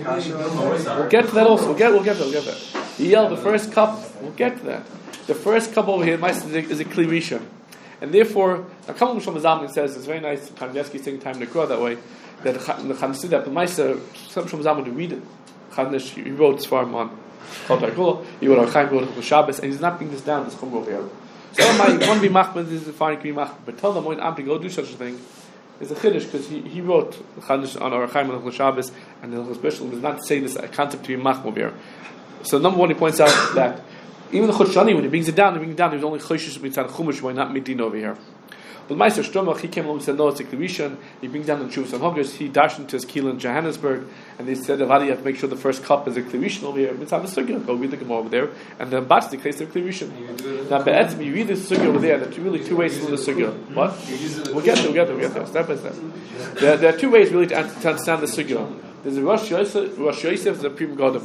we'll get to that also. We'll get, we'll get there. We'll get there. He yelled the first cup. We'll get to that. The first cup over here, is a, is a Kli Rishon, and therefore, now Kamal Shlomo Zalman says it's very nice. Kanievsky saying time to grow that way. That the Chanisid that the Meister Shlomo Zalman to read it. Chanish he wrote Svarim on called Targula. He wrote Archaim, he wrote Shabbos, and he's not bringing this down. This come over here. So my one be machman this is fine. Can be machman, but tell them when I'm to go do such a thing. Is a chiddush because he, he wrote Chanish on Archaim and Shabbos, and the special does not say this concept to be machman over here. So number one, he points out that even the Chut Shani, when he brings it down, he brings it down. There's only Choshish mitzad Chumash, why not Midin over here? But Meister Stromach, he came along and said, no, it's a Kli Rishon. He brings down the Chuvas and Hogers. He dashed into his keel in Johannesburg, and they said, Avadi, you have to make sure the first cup is a Kli Rishon over here. Mitzad the Sugya, go read the Gemara over there, and then Batz the case of Kli Rishon. Now, Be'etzim, you read the Sugya over there. There are really two ways to read the Sugya. What? We'll get there, we'll get there, we'll get there, step by step. There, there are two ways really to, to understand the Sugya. There's a Rosh Yosef, Rosh Yosef, and the Prim Godim.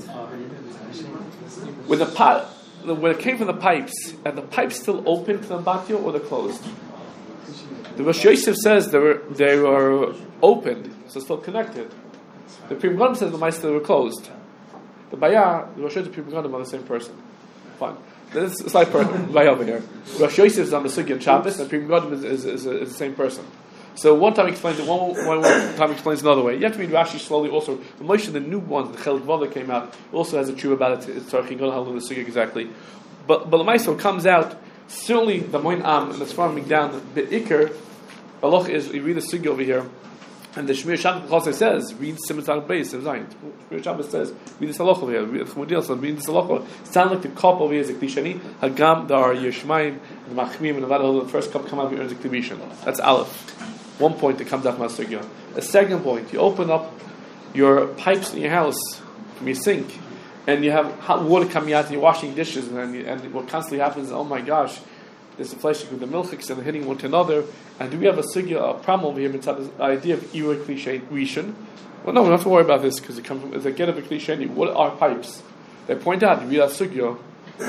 When the pot, when it came from the pipes, and the pipes still open to the Batya or they're closed? The Rosh Yosef says they were they were opened, so still connected. The Prim Godim says the Meister were closed. The Bayah, the Rosh Yosef and the Prim Godim are the same person. Fine. This is a slight person right over here. Rosh Yosef is on the Sugi on Shabbos, and Pri Megadim is, is, is, is the same person. So one time he explains it, one, one, one time he explains another way. You have to read Rashi slowly also. The Moshe, the new one, the Chelik Vav that came out, also has a true about it. It's talking about how the Sugi exactly. But but the Meiso comes out, certainly the Moin Am, and the Sfarim down, the Iker, Allah is, you read the Sugi over here, and the Shmir Shabbos also says, read Simon Base, Zion. Shmir Shabbos says, read this halacha over here, read Chumudil, so read this halacha. Sound like the cup over here is a Klishani, Hagam, there are Yeshmaim, the Machmim, and the the first cup come out of your earns a Klibishan. That's Aleph. One point that comes out from Asugya. A second point, you open up your pipes in your house from your sink, and you have hot water coming out, and you're washing dishes, and, you, and what constantly happens is, oh my gosh, there's a flesh with the milchiks and hitting one to another. And do we have a sugya, a problem over here inside this idea of Iroy Klishe Rishon? Well, no, we don't have to worry about this because it comes from, as a get of a Klishe. What are pipes? They point out, you read a sugya,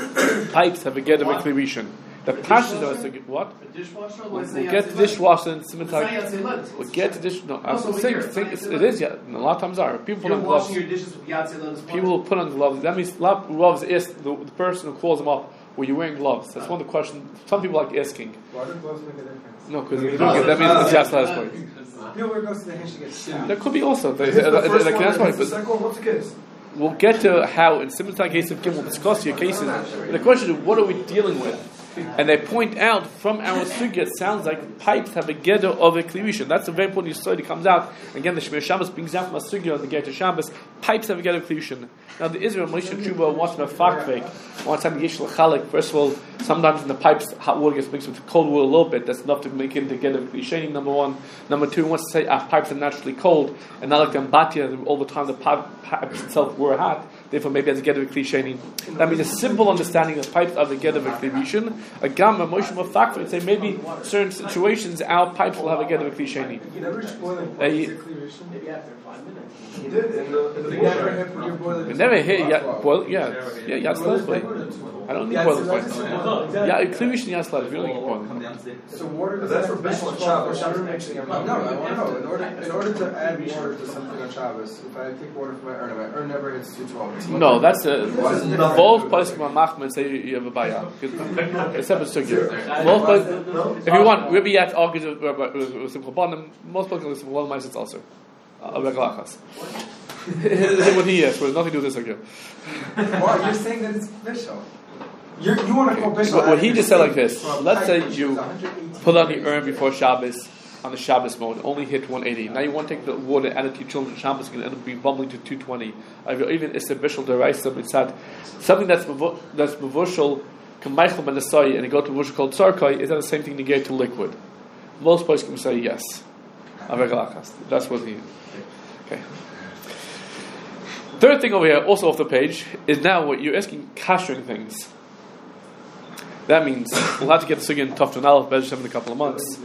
pipes have a get of a Klishe. The passion of a sugya, what? A dishwasher? We'll, we'll get to dishwasher and Simitar. We'll get to dish. No, I'm saying, saying it's, it is, yeah. A lot of times are. People put You're on gloves. washing your dishes with Yatzel. People will put on gloves. That means gloves is the, the person who calls them up. Were you wearing gloves? That's one of the questions. Some people like asking. Why do gloves make a difference? No, because if you don't get that means it's just last point. People wear gloves to the hand to get stabbed. There could be also. They, It's the uh, first like, one, that's why, it's the but second one, what's the case? we'll get to how in simultaneous case of Kim we'll discuss your cases. But the question is, what are we dealing with? And they point out from our sugya, it sounds like pipes have a geder of a klivisha. That's a very important yesod. It comes out again. The Shmir Shabbos brings out from a sugya on the Ger Shabbos. Pipes have a geder of klivisha. Now the Israel Moshe Tshuva wants to fakvek. One time the Yesh L'Chalek. First of all, sometimes in the pipes hot water gets mixed with cold water a little bit. That's enough to make it the geder of klivisha. Number one. Number two, he wants to say ah, pipes are naturally cold and not like the ambatya. All the time the pipes itself were hot. Therefore, maybe as a geder of klivisha. That means a simple understanding that pipes are the geder of klivisha. A gamma Moshe Mafakva would say maybe certain situations our pipes will have a get of a klisheni. You never just boil them. Uh, Is you- it clearation? Maybe after five minutes. You did in the in the never hit when you boil it. We never hit yeah, boil yeah yeah yeah slowly. I don't need boiling points. Yeah, klisheni yeah slowly. You don't need boiling. So water But that's for Bishul and Shabbos. Shabbos mixing. No, I want to know. In order, in order to add water to something on Shabbos, if I take water from my urn, my urn never hits two twelve. No, that's a both places from Machman say you have a bayah. Except it's sugya. Both places, if you want, Rabbi Yat argues with with Simcha Banim. Most places with Simcha Banim it's also a regular achas. What he is, but it's nothing to do with this sugya. Why? You're saying that it's Bishul. You you want to call Bishul? But what he just said like this: let's say you put on the urn before Shabbos on the Shabbos mode, only hit one eighty. Now you want to take the water, add it to your children on Shabbos, going to end up being bubbling to two twenty. Even it's a bishul deraisa, it's sad. Something that's mevu- that's mevushal k'meichel benasai, and you go to mevushal called tzarkai. Is that the same thing to get to liquid? Most places can say yes. That's what he. Okay. Third thing over here, also off the page, is now what you're asking kashering things. That means we'll have to get the sugya in Tufton Aleph Be'ez Hashem in a couple of months.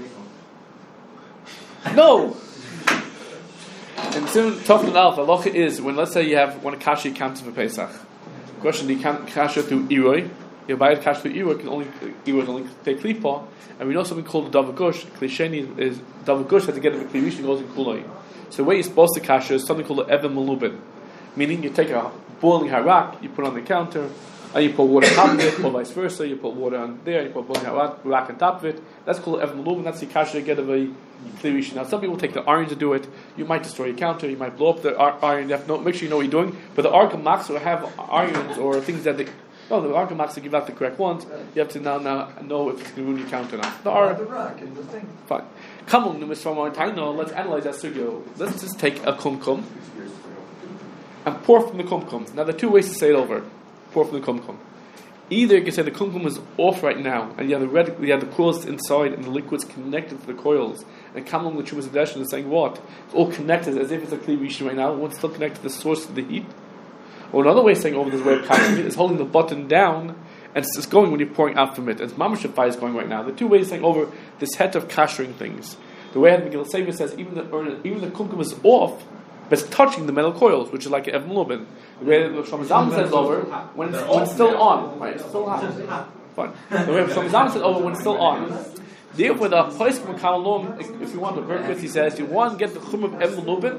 No! And soon Tufton Aleph, halacha is when let's say you have one kasha you can't for Pesach. Question: do you can't kasha through Iroi? You buy a kasha through Iroi can only Iroi can only take klipa, and we know something called Davar Gush. Klisheni is Davar Gush has to get a klivish and goes in kuloi. So the way you're supposed to kasha is something called the Evan Malubin, meaning you take a boiling harak, you put it on the counter. And you put water on top of it, or vice versa. You put water on there, you put boiling harak on top of it. That's called Evan Malubin. That's the kasha you get of a klivish. Now some people take the iron to do it. You might destroy your counter. You might blow up the iron. You have to know, make sure you know what you're doing. But the argamaks will have irons or things that they. No, the argamaks will give out the correct ones. You have to now, now know if it's going to ruin your counter or not. The ar- the rock and the thing. Fine. Come on, Numis from our Taino. Let's analyze that sugyo. Let's just take a kumkum and pour from the kumkum. Now there are two ways to say it over. Pour from the kumkum. Either you can say the kumkum is off right now, and you have the red, you have the coils inside, and the liquid's connected to the coils. And come along the Chumas Adeshin is saying what? It's all connected as if it's a Kli Rishon right now. It's still connected to the source of the heat. Or another way of saying over this way of catching it is holding the button down, and it's just going when you're pouring out from it. It's mamash fire is going right now. The two ways of saying over this het of kashering things. The way Megillah Sefer says even the even the kumkum is off, but it's touching the metal coils, which is like an Evan Lubin. The way the Shlomo Zalman says over when it's, when it's still on, right? It's still hot. Fine. The way Shlomo Zalman says over when it's still on. Therefore, the Paiskim Kamalom, if you want the purpose, he says, you want to get the Chum of Em Lubin,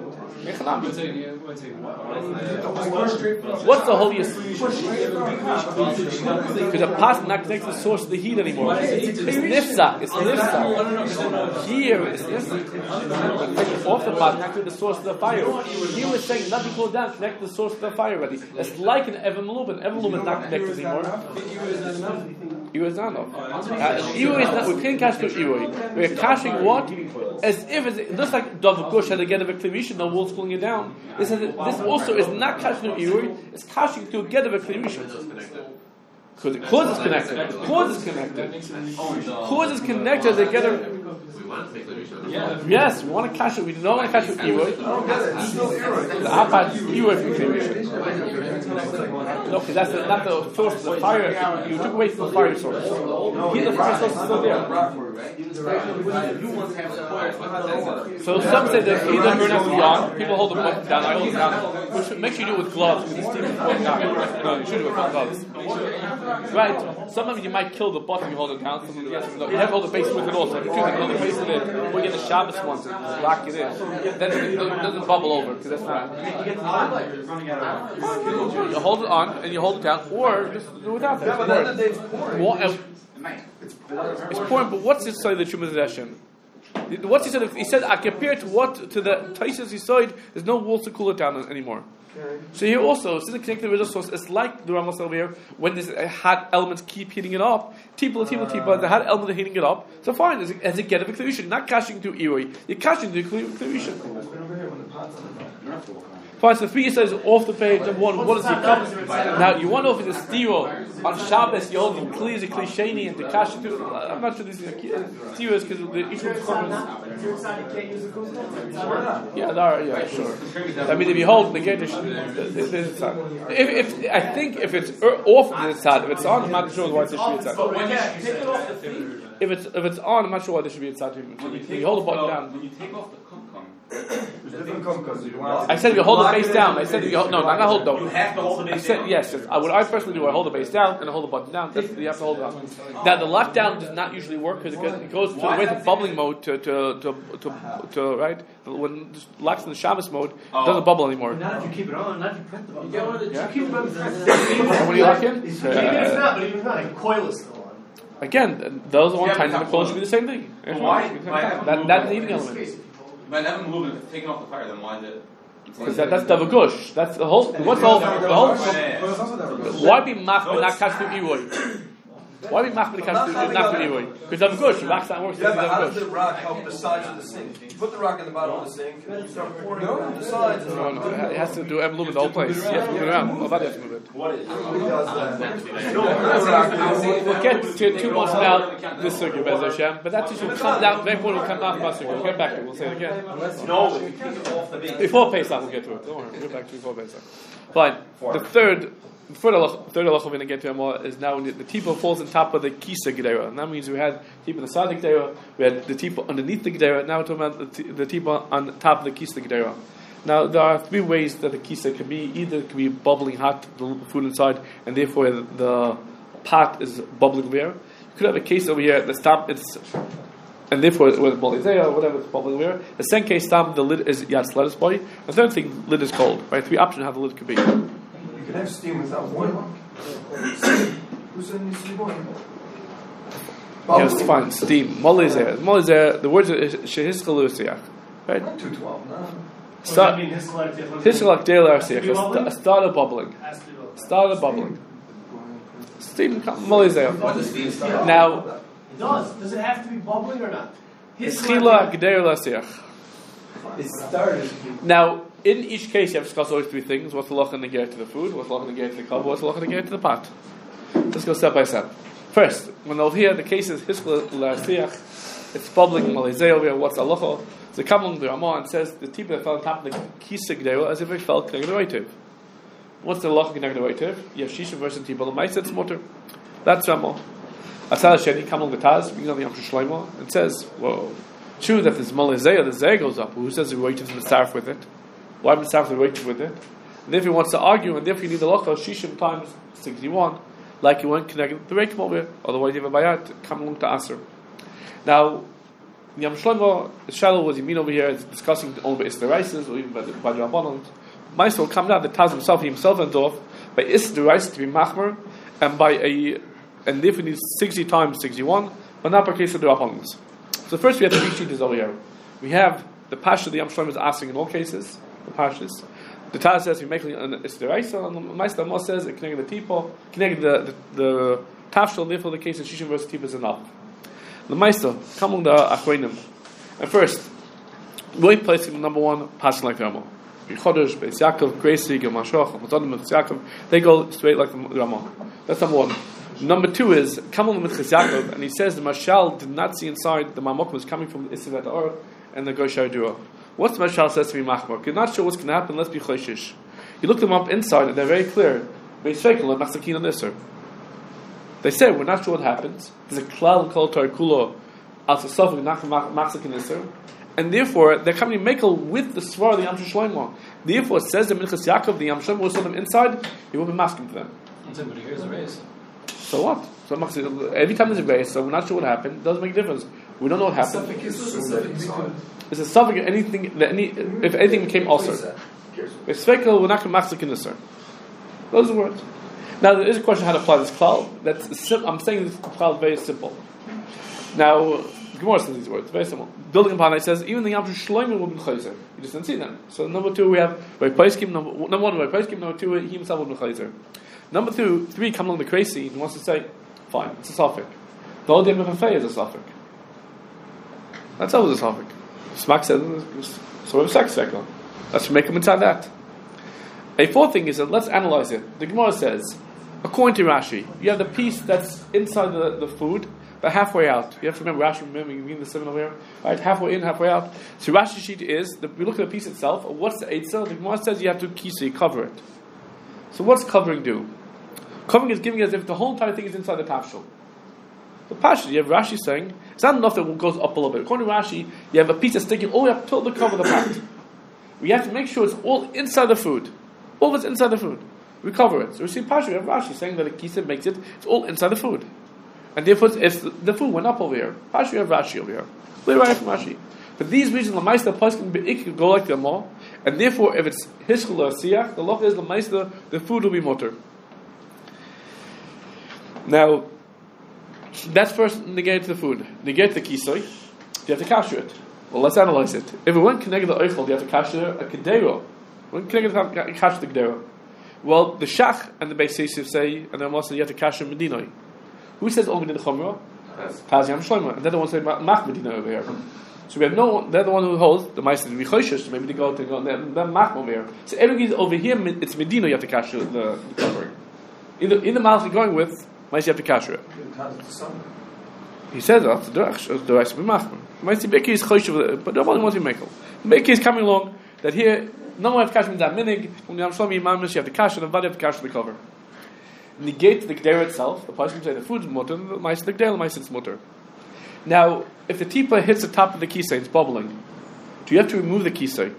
what's the holiest? Because a pot not connected to the source of the heat anymore. It's nifsa. It's nifsa. Here, it's nifsa. Take it off the pot, connected to the source of the fire. Here we're saying nothing cool down, connect to the source of the fire already. It's like an Evan Lubin. Evan Lubin is not connected anymore. Iru is not enough. Iru is not. We can't cash to Iru. We're cashing what? As if it's just like Dov Gush had to get a Klirishon, no wall's pulling it down. This is this also is not cashing to Iru. It's cashing to get a Klirishon. Because the cause is connected. The cause is connected. The cause is connected. They get a. We want to take the Rishon. Yes, we want to cash it. We don't want to cash it with Iroy. How about Iroy from Klirishon? No, because that's the, not the source of the fire. You took away from the fire source. Here, the fire source is still there. So some say that either burn has to be on. People hold the button down. I hold it down. We should make sure you do it with gloves because the steam is going down. No, you should do it with gloves. Right. Sometimes you might kill the button. You hold it down. Sometimes yes, no, you have to hold the base with it also. If you choose to hold the base with it, we get the Shabbos one to lock it in. Then it doesn't bubble over because that's not. You hold it on and you hold it down, or just do it without that. Yeah, but then the day it's pouring. Well, uh, It's pouring, but what's his side of the Shumas Reshen? What's he said? He said, I compare to what to the Taisus he said. There's no walls to cool it down anymore. Okay. So here also, since it's connected to the source, it's like the Ramos over here. When these hot elements keep heating it up, tipul, tipul, tipul, the hot element are heating it up. So fine, as it, as it get a Klirishon, not cashing to Iroi, you're cashing to Klirishon. Fine, so three says off the page. Number one, what does he come? Now you want to know if it's a stiro on Shabbos. You hold it clear as a klisheni and the kash. I'm not sure this is a stiro because the issue of yeah, there are, yeah, sure. I mean, if you hold the gate, if, if I think if it's off the side, if it's on, I'm not sure why it should be inside. If it's if it's on, I'm not sure why there should be inside. You hold the button down. When you take off the kumkum, I said you hold the base down. I said you hold, no, not hold though. You have to hold the base I said down. yes. yes. I, what I personally do, I hold the base down and I hold the button down. That's, you have to hold it down. Now the lockdown does not usually work because it goes to the way the bubbling mode to to to to, to right when it locks in the Shabbos mode, it doesn't bubble anymore. Not if you keep it on, not if you print the button. You get one of the Yeah. keep it on the And when you lock in, Even if it's not, but even not, like coil is still on. again, those one Yeah, times but the clothes should be the same thing. But why? Why have That them that's move the eating it? element. But haven't moved it, taken off the fire, then why did it? Because that, that's Davagush. That's the whole. What's the whole? The whole. Why be mach but not catch the Iroy? Why be mach but catch the not the Iroy? Because Davagush. Rock's not works. Yeah, but how does the Davagush. rock help the sides of the sink? You put the rock in the bottom of the sink, and you start pouring it on the sides. No, no, it has to do every move in the whole place. You have to move it around. Well, that has to move it. What is it? We'll get to two months now. This circuit, Bez Hashem, but that issue will come down. Very important will come down from We'll get back to it. We'll say it again. No, if you take it off the base. Before Pesach, we'll get to it. Don't worry. We'll get back to before Pesach. Fine. The third. The third halach, third halach we're going to get to more is now when the, the tipa falls on top of the kisa gedera. And that means we had tipa on the side of the gedera, we had the tipa underneath the gedera. Now we're talking about the, the tipa on top of the kisa gedera. Now there are three ways that the kisa can be. Either it can be bubbling hot, the food inside, and therefore the, the pot is bubbling there. You could have a case over here at the top. It's and therefore with bolizea or whatever it's bubbling there. The second case, top the lid is yatz lettuce boy. The third thing, lid is cold. Right, three options how the lid could be. You can have steam without boiling. Who said it needs to be boiling? Yes, fine. Steam. Molizeh. Molizeh. The words are shehiskalusiach. Right. Not two twelve. No. Start. Hiskalak deil arsiach. Start of bubbling. Start of bubbling. Steam. Molizeh. Now. It does. Does it have to be bubbling or not? Schila gdeil arsiach. It started. Now, in each case, you have to discuss always three things: what's the loch in the gear to the food, what's the loch in the gear to the cover, what's the loch in the gear to the pot. Let's go step by step. First, when over here the case is hiskla l'arsiach, it's bubbling malizeh over here. What's the loch? So come along the Ramah and says the tip that fell on top of the kisa gdera as if it fell connected the right tip. What's the loch connected the right tip? You have shisha versus tibal ma'is. It's motor. That's Ramah. Asal Sheni come along the Taz, beginning of the Yom Shlomo, and says, "Whoa, true that this malizeh, the zeh goes up. Who says the right tip is mitzaref with it? Why mitzaref the right tip with it? And if he wants to argue, and therefore you need the loch shishim times sixty-one, like you want connected the reik over. Otherwise, you have a bayat come along to Aser. Now, Yam Shlomo, Shalom was Yamin over here, is discussing only by Isderaisas or even by the by the Rabbanon. Meister will come down that tells himself, he himself went off by Isderaisas to be Machmer, and by a, and therefore needs sixty times sixty-one, but not by case of the Rabbanon. So first we have three sheets over here. We have the Pasha the Yam Shlomo is asking in all cases, the Pashas. The Taz says we make an Isderaisa, and the Meister Amos says it connected the Tipo, connected the the, the Tafshel, therefore the case of Shishim versus Tipo is enough. The Meister, come on the Achronim. And first, we place him number one, Pasha like the Ramah. Chodesh, Beis Yaakov, Gracie, Gemashach, Matadim, Beis Yaakov, they go straight like the Ramah. That's number one. Number two is, come on the Beis Yaakov, and he says the Mashal did not see inside the Mamok was coming from the Isivat Or and the Goshar Dura. What's the Mashal says to be Machmar? You're not sure what's going to happen, let's be Choshish. You look them up inside, and they're very clear. Beis Shekel and Masakin and Isser. They say we're not sure what happens. There's a klal kol tarkulo al sasofik nachem machzik in Isser, and therefore they're coming to makel with the svar of the Yam Shlomo. Therefore, it says the Minchas Yaakov, the Yam Shlomo will saw them inside. He will be masking to them. But here's a race. So what? So every time there's a race, so we're not sure what happened. It doesn't make a difference. We don't know what happened. It's a suffix. Anything that any if anything became ulcer. It's fekel we're not going to machzik in Isser. Those are the words. Now there is a question how to apply this klal. That's sim- I'm saying this klal is very simple. Now Gemara says these words very simple. Building upon it, says even the Yam Shlomo will be chayzer. You just didn't see them. So number two we have by Paiskim. Number, number one by Paiskim. Number two he himself will be chayzer. Number two, three come along the crazy. He wants to say, fine, it's a suffix. The whole day of a is a suffix. That's always a suffix. Smak says it's sort of sex cycle. Let's make him inside that. A fourth thing is that let's analyze it. The Gemara says, according to Rashi, you have the piece that's inside the, the food, but halfway out. You have to remember Rashi, remember you mean the seven over here? Right, halfway in, halfway out. So Rashi sheet is, the, we look at the piece itself, what's the eitzah? The Gemara says you have to kisi, cover it. So what's covering do? Covering is giving as if the whole entire thing is inside the tafshel. The Pasha, you have Rashi saying, it's not enough that it goes up a little bit. According to Rashi, you have a piece that's sticking all the way up till the cover of the pot. We have to make sure it's all inside the food. All of it's inside the food. We cover it. So we see Pasha, we have Rashi saying that a kisa makes it, it's all inside the food. And therefore, if the food went up over here, Pasha, we have Rashi over here. We're right from Rashi. But these reasons, Lamaista Pas can be go like the law, and therefore, if it's Hishkul or Siyach, the law is Lamaista, the food will be mutter. Now, that's first negate the food. Negate the kisoi, you have to kasher it. Well, let's analyze it. If it went connected to the oichel, you have to kasher a kedera. When connected to kasher the kedera. Well, the shach and the Beis Yosef say, and the Rambam say you have to kasher medinoi. Who says all medina chomra? Taz Yam Shlomo, and they're the ones saying mach medina over here. So we have no one, they're the one who holds the Meister to be choishes, maybe they go to go, they're, they're mach over here. So everything over here, it's medina, you have to kasher the, the covering. In the, in the mouth you're going with, Might you have to kasher it? He says that the rest of the machman. Might see Becky is choishev, but nobody wants to make it. Becky is coming along that here no one have to kasher in that minig. When you have shlomi imamish, you have to kasher, and nobody have to kasher the cover. Negate the gdera itself. The person can say the food is mutter, the mice the gdera, the mice it's mutter. Now, if the tipa hits the top of the kisei, it's bubbling. Do you have to remove the kisei?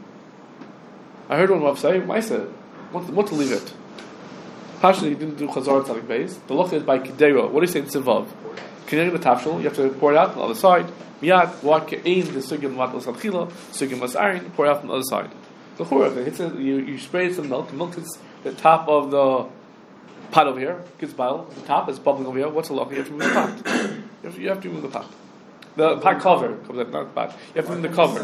I heard one website. Mice said, "What to leave it?" Pasha, you didn't do chazar tzadik beis. The loch is by kedera. What do you say in tzivav? Connect the tafshel. You have to pour it out on the other side. Miyad walk in the sugim mat los adchila, sugim mas iron. Pour it out on the other side. The chura, if it hits it, you you spray some milk. The milk is the top of the pot over here. Gets bottle. The top is bubbling over here. What's the loch? You have to remove the pot. You have to, you have to remove the pot. The pot cover, not the pot. You have to remove the cover.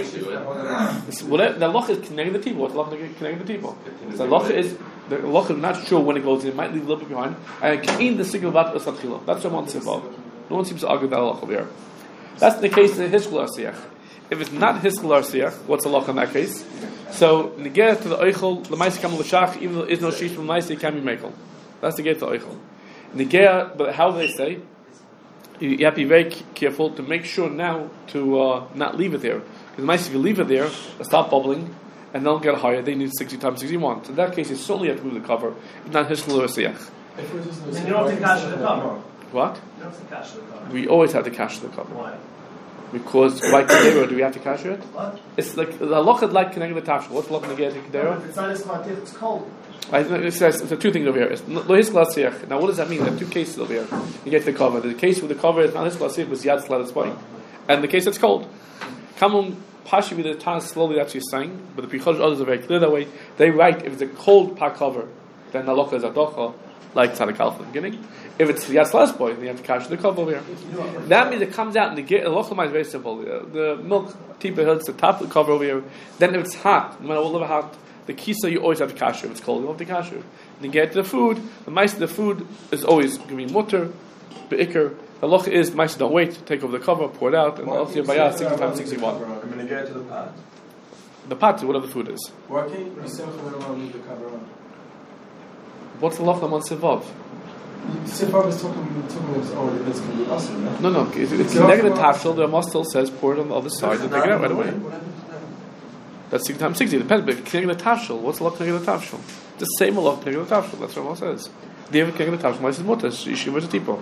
Well, the loch is connecting the table. What's the loch connecting the table? So the loch is the loch is not sure when it goes in. It might leave a little bit behind. And in the signal about asatchila. That's what one seems involved. No one seems to argue that loch over here. That's the case in hiskul arsiach. If it's not hiskul arsiach, what's the loch in that case? So negeh to the oichel, the ma'aseh kamel l'shach, even though there is no sheesh from ma'aseh, it can be mekel. That's the get to oichel. Negeh, but how do they say? You have to be very careful to make sure now to uh, not leave it there. Because ma'aseh, if you leave it there, it'll stop bubbling, and they'll get higher. They need sixty times sixty-one. So in that case, you certainly have to move the cover. It's not hiskul arsiach. Then you don't have to cash the cover. What? You don't have to cash the cover. We always have to cash the cover. Why? Because by Kedera, do we have to kasher it? What? It's like the halacha like connecting the tafshel. What's the halacha neged If Kedera? it's not Islam, it's cold. I think it says so two things over here. It's lo hiskal asiach. Now, what does that mean? There are two cases over here. You get the cover. The case with the cover is not hiskal asiach, but yad slat spine, and the case that's cold. Kamun pashi with the tan slowly that she's saying, but the Pichosh others are very clear that way. They write if it's a cold part cover, then the halacha is adocha, like Tzadik Alf in the beginning. If it's the yad boy, then you have to catch the cover over here. That means it comes out and the get the halacha is very simple. The, the milk tipa hits the top of the cover over here. Then if it's hot, no matter what level hot. The kisa you always have to kasher. If it's cold, you don't have to kasher. Then get to the food. The mice of the food is always going to be mutter, be'ikr. The loch is mice don't wait. Take over the cover, pour it out, and also your bayah sixty times sixty-one. I'm going to get to the pot. The pot is whatever the food is. Why can't you say when I want to leave the cover on? What's the loch on sivav? Sivav is talking talking about oh, it's going to be awesome. No, no. It's, it's negative tafshel. The Rama still says pour it on the other side and take it out right away. That's sixty times sixty. Depends. But connecting the tafshel. What's the loch connecting the tafshel? The same loch connecting the tafshel. That's what Rama says. The other connecting the tafshel. Why is it mutter? Yeshiva is a tipo.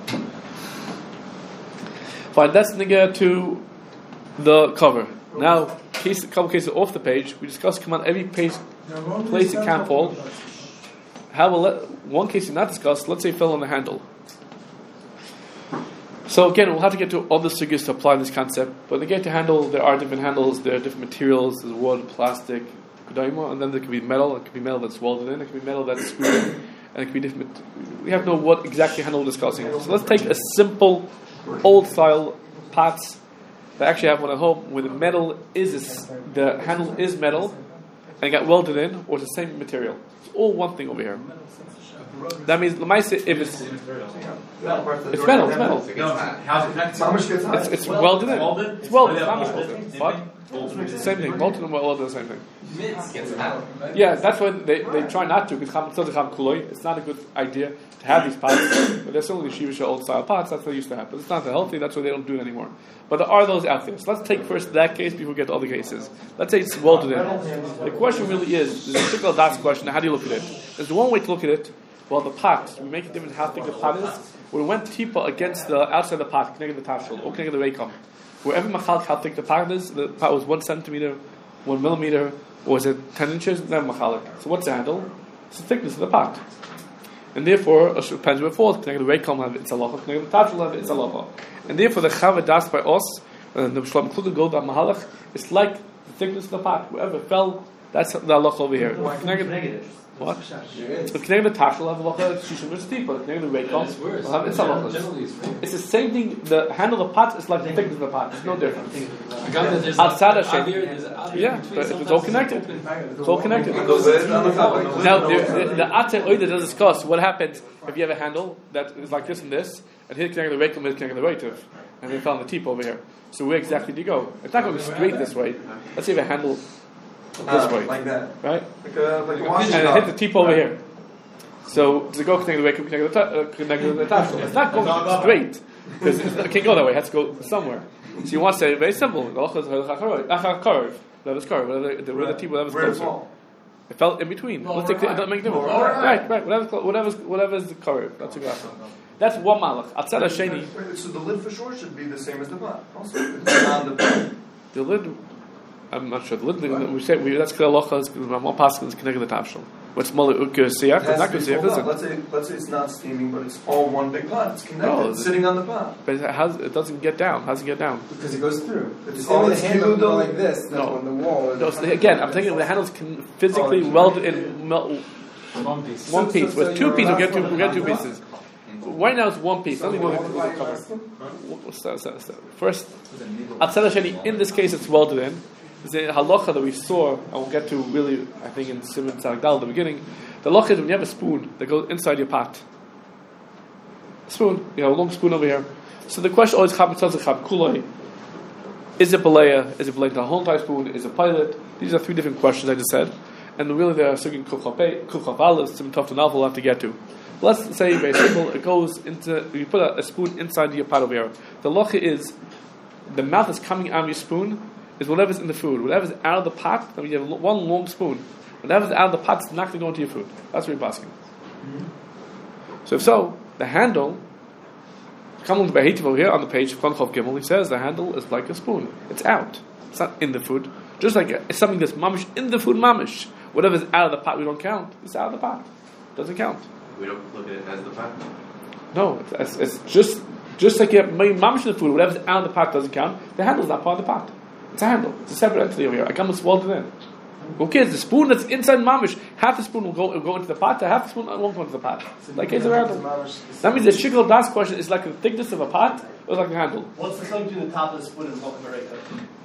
Fine, that's nigga to the cover. Now, case, a couple cases off the page, we discussed, come on, every page, place it can't fall. Have a le- one case we not discussed, let's say it fell on the handle. So again, we'll have to get to other sugars to apply this concept, but to get to handle, there are different handles, there are different materials, there's wood, plastic, and then there could be metal, it could be metal that's welded in, it could be metal that's screwed in, and it could be different, we have to know what exactly handle we're discussing. So let's take a simple, old style pots that actually have one at home where the metal is a, the handle is metal and it got welded in, or it's the same material. It's all one thing over here. That means Lamaisa, if it's it's metal, it's metal. How's it connected? It's, it's welded in. It's welded. It's not welded. What? It's the same thing. Welded and welded are the same thing. Yeah, that's why they, they try not to, because it's not a good idea to have these pots, but there's certainly Shiva old style pots, that's what they used to have. But it's not healthy, that's why they don't do it anymore. But there are those out there. So let's take first that case before we get to other cases. Let's say it's welded in. The question really is, there's a particular that's question, how do you look at it? There's one way to look at it, well, the pot, we make a difference how thick the pot is. When we went tipa against the outside of the pot, connecting the tafshel, or connecting the reikom, wherever machal how thick the pot is, the pot was one centimeter, one millimeter, or is it ten inches? Then machalik. So what's the handle? It's the thickness of the pot. And therefore, it depends where it falls. Connecting the reikom have it's halacha, connecting the tafshel have it's halacha. And therefore, the chavad das by us, and the Shlom Kluger gold on mahalach, it's like the thickness of the pot. Wherever it fell, that's the halacha over here. Connecting, what? So connecting the tafshel have halacha, shishim versus tipa. Connecting the reikom will have it's halacha. It's the same thing. The handle of the pot is like the thickness of the pot. It's no difference. Outside of shape. Yeah, but it's all connected. It's all connected. Now, the, the, the Ate Oida does discuss what happens if you have a handle that is like this and this, and here connecting the reikom, here connecting the reitiv, and they found the tip over here. So where exactly do you go? It's not going straight this way. Let's say you have a handle this uh, way, like that, right? Like a, like a washing and it hit the tip over here. So does it go connecting the reikom, connecting the ta- uh, connecting the tafshel? It's not going straight because it can't go that way. It has to go somewhere. So you want to say very simple. The halacha is curve. Let us curve. Whatever the, the tip, whatever's closer. It fell in between. Let's take the, it doesn't make a difference. Right, right. Whatever's whatever's whatever's the curve. That's exactly. That's one malach. Atzad Hasheni. So the lid for sure should be the same as the pot. Also, it's on the pot. The lid. I'm not sure. The lid. We say we, that's halacha. Because more possible is connected to the tafshel. What's smaller? Ukasiyach. It's not kusiyach, is it? Let's say let's say it's not steaming, but it's all one big pot. It's connected. No, it's sitting on the pot. But it, has, it doesn't get down. How does it get down? Because it goes through. It's all all the it's handle though. like this. That's No. on the wall. No, so again, I'm thinking the handles can physically weld in melt, One piece. one So- piece. so- With so two you're pieces, we'll allowed get two. to- We'll get two pieces. Right now it's one piece. Let me What- know what the about cover. custom? What's that, what's that, what's that? First, Atzad Hasheni, in this case it's welded in. The halacha that we saw, and we'll get to really, I think in Simon Tzadal at the beginning, the halacha is when you have a spoon that goes inside your pot. Spoon, you have a long spoon over here. So the question always comes, kuloi. Is it Balea? Is it Balea the whole entire spoon? Is it pilot? These are three different questions I just said. And really there are certain Kuchav Aleph, some tough to novel we'll have to get to. Let's say very simple, it goes into, you put a, a spoon inside your pot over here. The halacha is, the mouth is coming out of your spoon, is whatever's in the food. Whatever's out of the pot, I mean you have one long spoon. Whatever's out of the pot is not going to go into your food. That's what you're asking. Mm-hmm. So if so, the handle Come on, the over here on the page, Kvanchov Gimel, he says the handle is like a spoon. It's out. It's not in the food. Just like it's something that's mamish in the food, mamish. Whatever's out of the pot, we don't count. It's out of the pot. Doesn't count. We don't look at it as the pot? No, it's, it's just just like you have mamish in the food, whatever's out of the pot doesn't count. The handle's not part of the pot. It's a handle. It's a separate entity over here. I come and swallowed it in. Who cares? The spoon that's inside mamish, half the spoon will go, will go into the pot, half the spoon won't go into the pot. Like it's a handle. That means the shikol das question is like the thickness of a pot or like a handle. What's the thing between the top of the spoon and the mochabereka?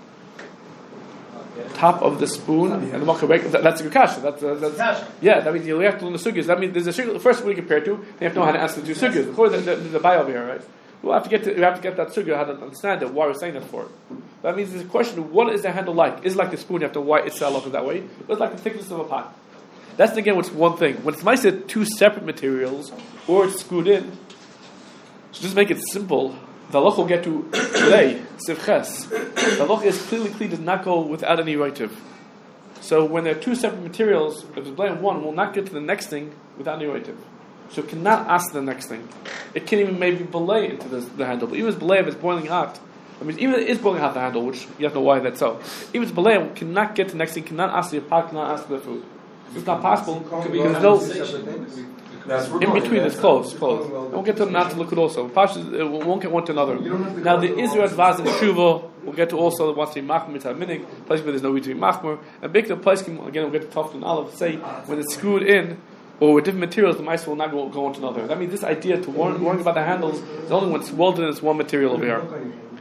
Top of the spoon and the mochabereka. That, that's a good kasha. That's, uh, that's Kasha. Yeah, that means you have to learn the sugyas. That means there's a shikol. The first one you compare to, you have to know how to answer the two sugyas. Of course, there's a bio over here, right? We'll have to get to, we have to get that sugya, how to understand it, why we're saying that for. That means there's a question of what is the handle like? Is it like the spoon, you have to white itself up that way? Or is it like the thickness of a pot? That's again what's one thing. When it's nice that two separate materials, or it's screwed in, so just make it simple. The halach will get to today, sivches. The halach is clearly clean, does not go without any roitiv. So when there are two separate materials, if it's blame one, we'll not get to the next thing without any roitiv. So it cannot ask the next thing. It can't even maybe belay into the, the handle. But even if it's belay, if it's boiling hot, I mean, even if it is boiling hot, the handle, which you have to know why that's so. Even if it's belay, it cannot get to the next thing, cannot ask the pot, cannot ask the food. It's not possible. Because no, in between, it's close, close. It won't get to not to look at also. It won't get one to another. Now the Israel Vaz and Shuva, we'll get to also wants to be machmer mitzvah minig, place where there's no way to be machmer. And big the place again, we'll get to Tov and Aleph. Say when it's screwed in, or with different materials, the mice will not go, go into another. That means this idea to warn, warning about the handles is only when it's welded in this one material over here.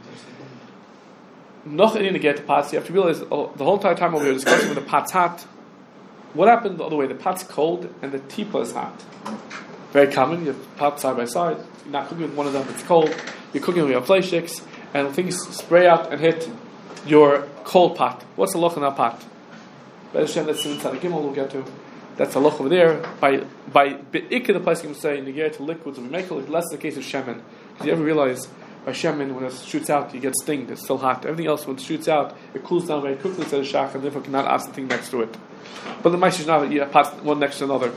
Noch in to get to pots, you have to realize oh, the whole entire time over here discussing when the pot's hot. What happened the other way? The pot's cold and the tipa is hot. Very common. You have pots side by side. You're not cooking with one of them. It's cold. You're cooking with your fleishiks, and things spray out and hit your cold pot. What's the loch in that pot? Be'ez Hashem, that's inside the Gimel we'll get to. That's a loch over there. By by be'ikah, the place can say negate to liquids we make it less the case of shemen. Because you ever realize by shemen when it shoots out you get stinged, it's still hot. Everything else when it shoots out it cools down very quickly to the shach and therefore cannot ask the thing next to it. But the mice is not yeah, pots one next to another.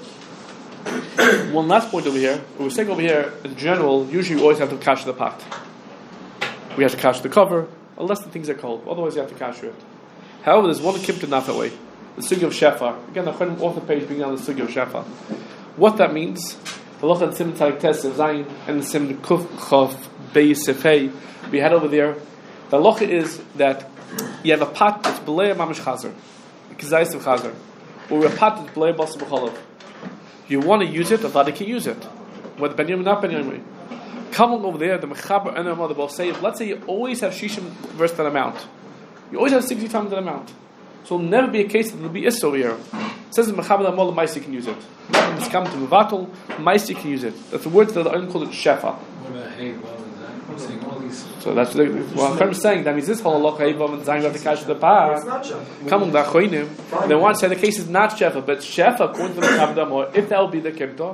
One last point over here. What we're saying over here in general, usually we always have to cash the pot. We have to cash the cover, unless the things are cold. Otherwise you have to cash it. However, there's one kipped not that way. The sugi of shefa. Again, the Chaim off the page being on the sugi of shefa. What that means, the loch and sim tarik tes of zayin and the sim kuf chav bei sefei we had over there. The loch is that you have a pot that's belay mamish chazer, kizayis of chazer, or a pot that's belay bas b'cholav. You want to use it, I can use it. Whether ben yom or not ben yom. Come on over there, the mechaber and the mother both say, let's say you always have shishim versus that amount. You always have sixty times that amount. So it'll never be a case that it'll be is over here. It says in Mechaber that Mola Maisi can use it. When it's come to Mevatel, Maisi can use it. That's the words that the Olim call it Shefa. What about Hey, Vav and Zayin? I'm saying all these. So that's the, what I'm saying. That means this whole Allah Hey, Vav and Zayin have to catch the power. It's not Shefa. Come on, the Achoinim. They want to say the case is not Shefa, but Shefa, according to the Mechaber Damor, if that will be the Kimto.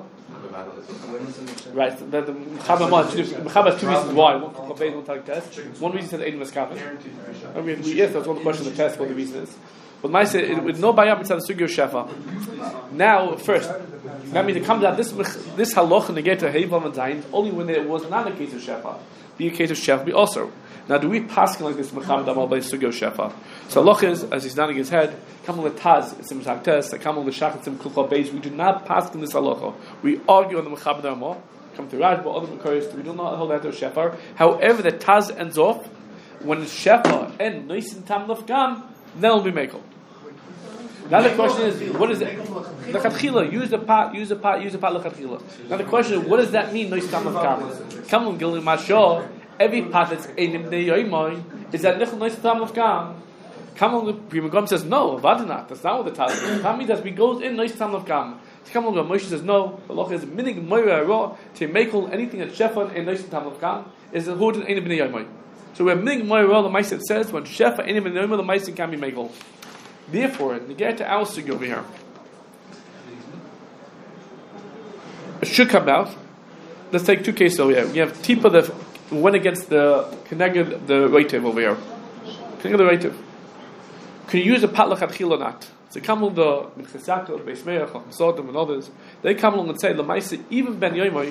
Right, the Mechaber has two reasons why. One for Chabez, one for test. One reason says Eidim Meskaven. I mean, yes, that's one question of the test, what the reason is. But my say with no bayam it's a sugi of shefa. Now, first, that means it comes out this this halach and get to heivam and zayin only when it was not a case of shefa. Be a case of shefa, be also. Now, do we pass like this Muhammad Amal by sugi of shefa? So halach is as he's nodding his head. Come on the taz, it's in Zaktes. Come on the shach, it's in Kulcha Beis. We do not pass in this halacha. We argue on the Muhammad Amal. Come to Raj, but other Makaris, we do not hold that to shefa. However, the taz ends off when it's shefa and noisin tam lafgam. Then it'll be mekel. Now the question is, what is it? Lechatchila, use the pot, use the pot, use the pot lechatchila. Now the question is, what does that mean? No istam of kam. Come on, Gilin Mashal. Every pot that's einim deyoimoy is that nichol no istam of kam. Come on, the Prima Gom says no. Vadinat. That's not what the Taz is. That means that we goes in no istam of kam. Come on, Moshe says no. The loch is minig moira raw to mekel anything that shefan in no istam of kam is the hood in einim deyoimoy. So we're minig moira the Ma'aser says when shefa einim deyoimoy the Ma'aser can be mekel. Therefore, to get to our sugi over here, it should come out. Let's take two cases over here. We have Tipa that went against the Keneged, the Reitiv over here. Keneged the Reitiv. Can you use a pat lechatchil or not? So come along the Mechesakot, Beis Meir, Chacham Sodom, and others. They come along and say, L'maisa, even Ben Yomoy,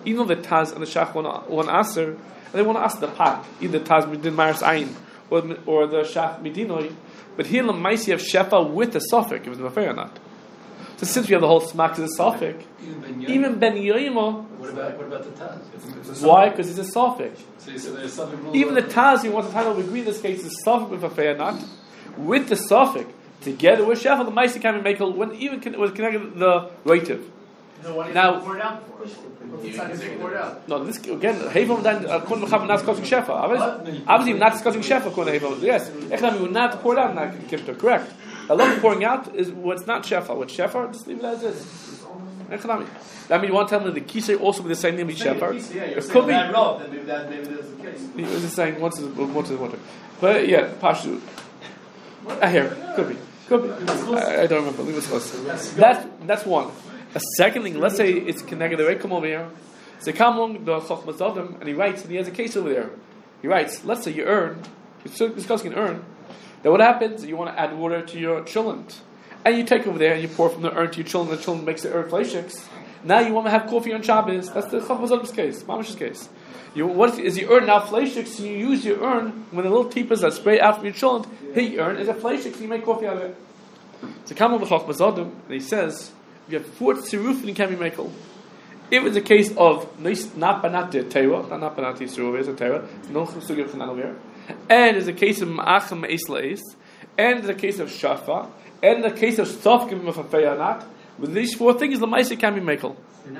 even though the Taz and the Shach want to answer, and they want to ask the pot, either Taz Midin Maris Ayin or or the Shach Midinoi, but here Lamaisi have Shefa with the Sophic, if it's Mafei or not. So since we have the whole smack to the Sophic, even Ben Yoimo. What about what about the Taz? It's, it's a Why? Because it's a Sophic. So you said there's something. Even the Taz, who wants to title, we agree in this case is Sophic with Mafei or not, with the Sophic together with Shefa, the Maisi can be Mekel when even con- was connected to the Rativ. No, why didn't Now- you pour it out for us? It's not going to pour it out. No, this again, Hevel then according to Chav not discussing Shefa. Obviously, obviously not discussing Shefa according to Hevel. Yes, Echnami would not pour it out in that Kipter. Correct. A lot of pouring out is what's not Shefa. What's Shefa? Just leave it as is. Echnami. That means you want to tell me the Kisei also with the same name as Shefa. Yeah, you're It saying could be. bad rob, then maybe that maybe that's the case. He was just saying once is once is water. But yeah, Pashu. I hear. Could be. Could be. I, I don't remember. Leave it close. That's that's one. A second thing. Let's say it's connected. They come over here. So come along the Chochmas Adam, and he writes, and he has a case over there. He writes. Let's say you earn. You're still discussing an earn. Then what happens? You want to add water to your chillent, and you take over there and you pour from the urn to your chillent. The chillent makes the urn fleishiks. Now you want to have coffee on Shabbos. That's the Chochmas Adam's case. Mamash's case. You, what is your urn now fleishiks? So you use your urn when the little teepas that spray out from your chillent hit your urn is a fleishik, so you make coffee out of it. So come on the Chochmas Adam, and he says you have four tzirufin in Kemi Mekel. If it's a case of not banat teira, not not banat yisruv is a teira, no chusugim chananover, and it's a case of ma'achem me'isleis, and it's a case of shafa, and the case of sofkim mefafei not. With these four things, the ma'aseh can be mekel.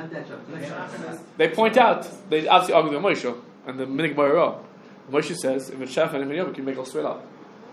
They point out, they obviously argue with Moshe and the Minig Moira. Moshe says if it's shafa and if you can make all straight up.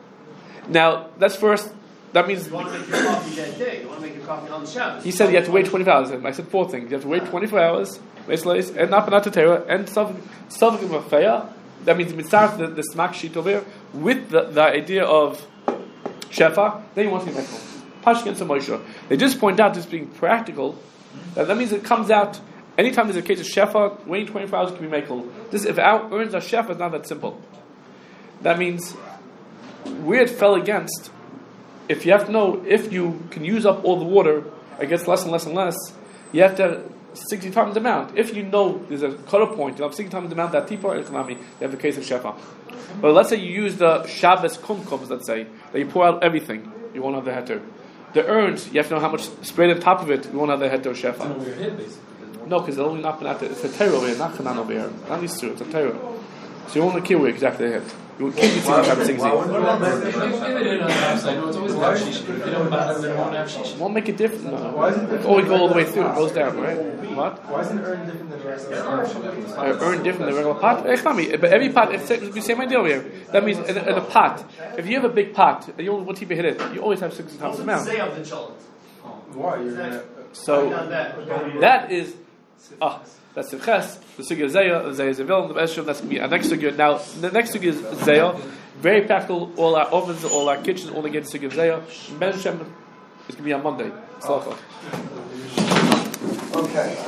Now that's first. That means You want to make your coffee that day. You want to make your coffee on the Shabbos. he said you have to wait twenty-four hours. I said four things. You have to wait twenty-four hours, and not banat teira, and sofkim mefafei. That means mitzaref the, the smack sheet over here with the, the idea of shefa. Then you want to be mekel. Pashkin to Moshe. They just point out this being practical. That, that means it comes out anytime there's a case of shefa. Waiting twenty-four hours can be mekel. This if our earns are shefa, it's not that simple. That means where it fell against. If you have to know if you can use up all the water, it gets less and less and less. You have to have sixty times the amount. If you know there's a cutter point, you have sixty times the amount that tipo and economy, you have the case of shefa. But let's say you use the Shabbos kumkums, let's say, that you pour out everything, you won't have the heter. The urns, you have to know how much sprayed on top of it, you won't have the heter shefa. No, because they're only not been at it. It's a terror over here, not chanan over here. Not these two, it's a terror. So you won't kill where exactly the hit. You can't be seeing type of things. It won't make it different. No. Why is it different? Oh, we go all the way through. It goes down, right? What? Why is an urn different than the rest of the Uh, earn different than regular pot. Echami, but every pot, it's the same idea over here. That means in a, in a pot, if you have a big pot and you only want to hit it, you always have sixty times the amount. Say of the cholent. Why? You're gonna, So that is ah. That's the ches. The sugya is Zayah, the Zayah is Zevil, the Eshem. That's going to be our next sugya. Now, the next sugya is Zayah. Very practical. All our ovens, all our kitchens, all again sugya Zayah. Ben Shem is going to be on Monday. okay.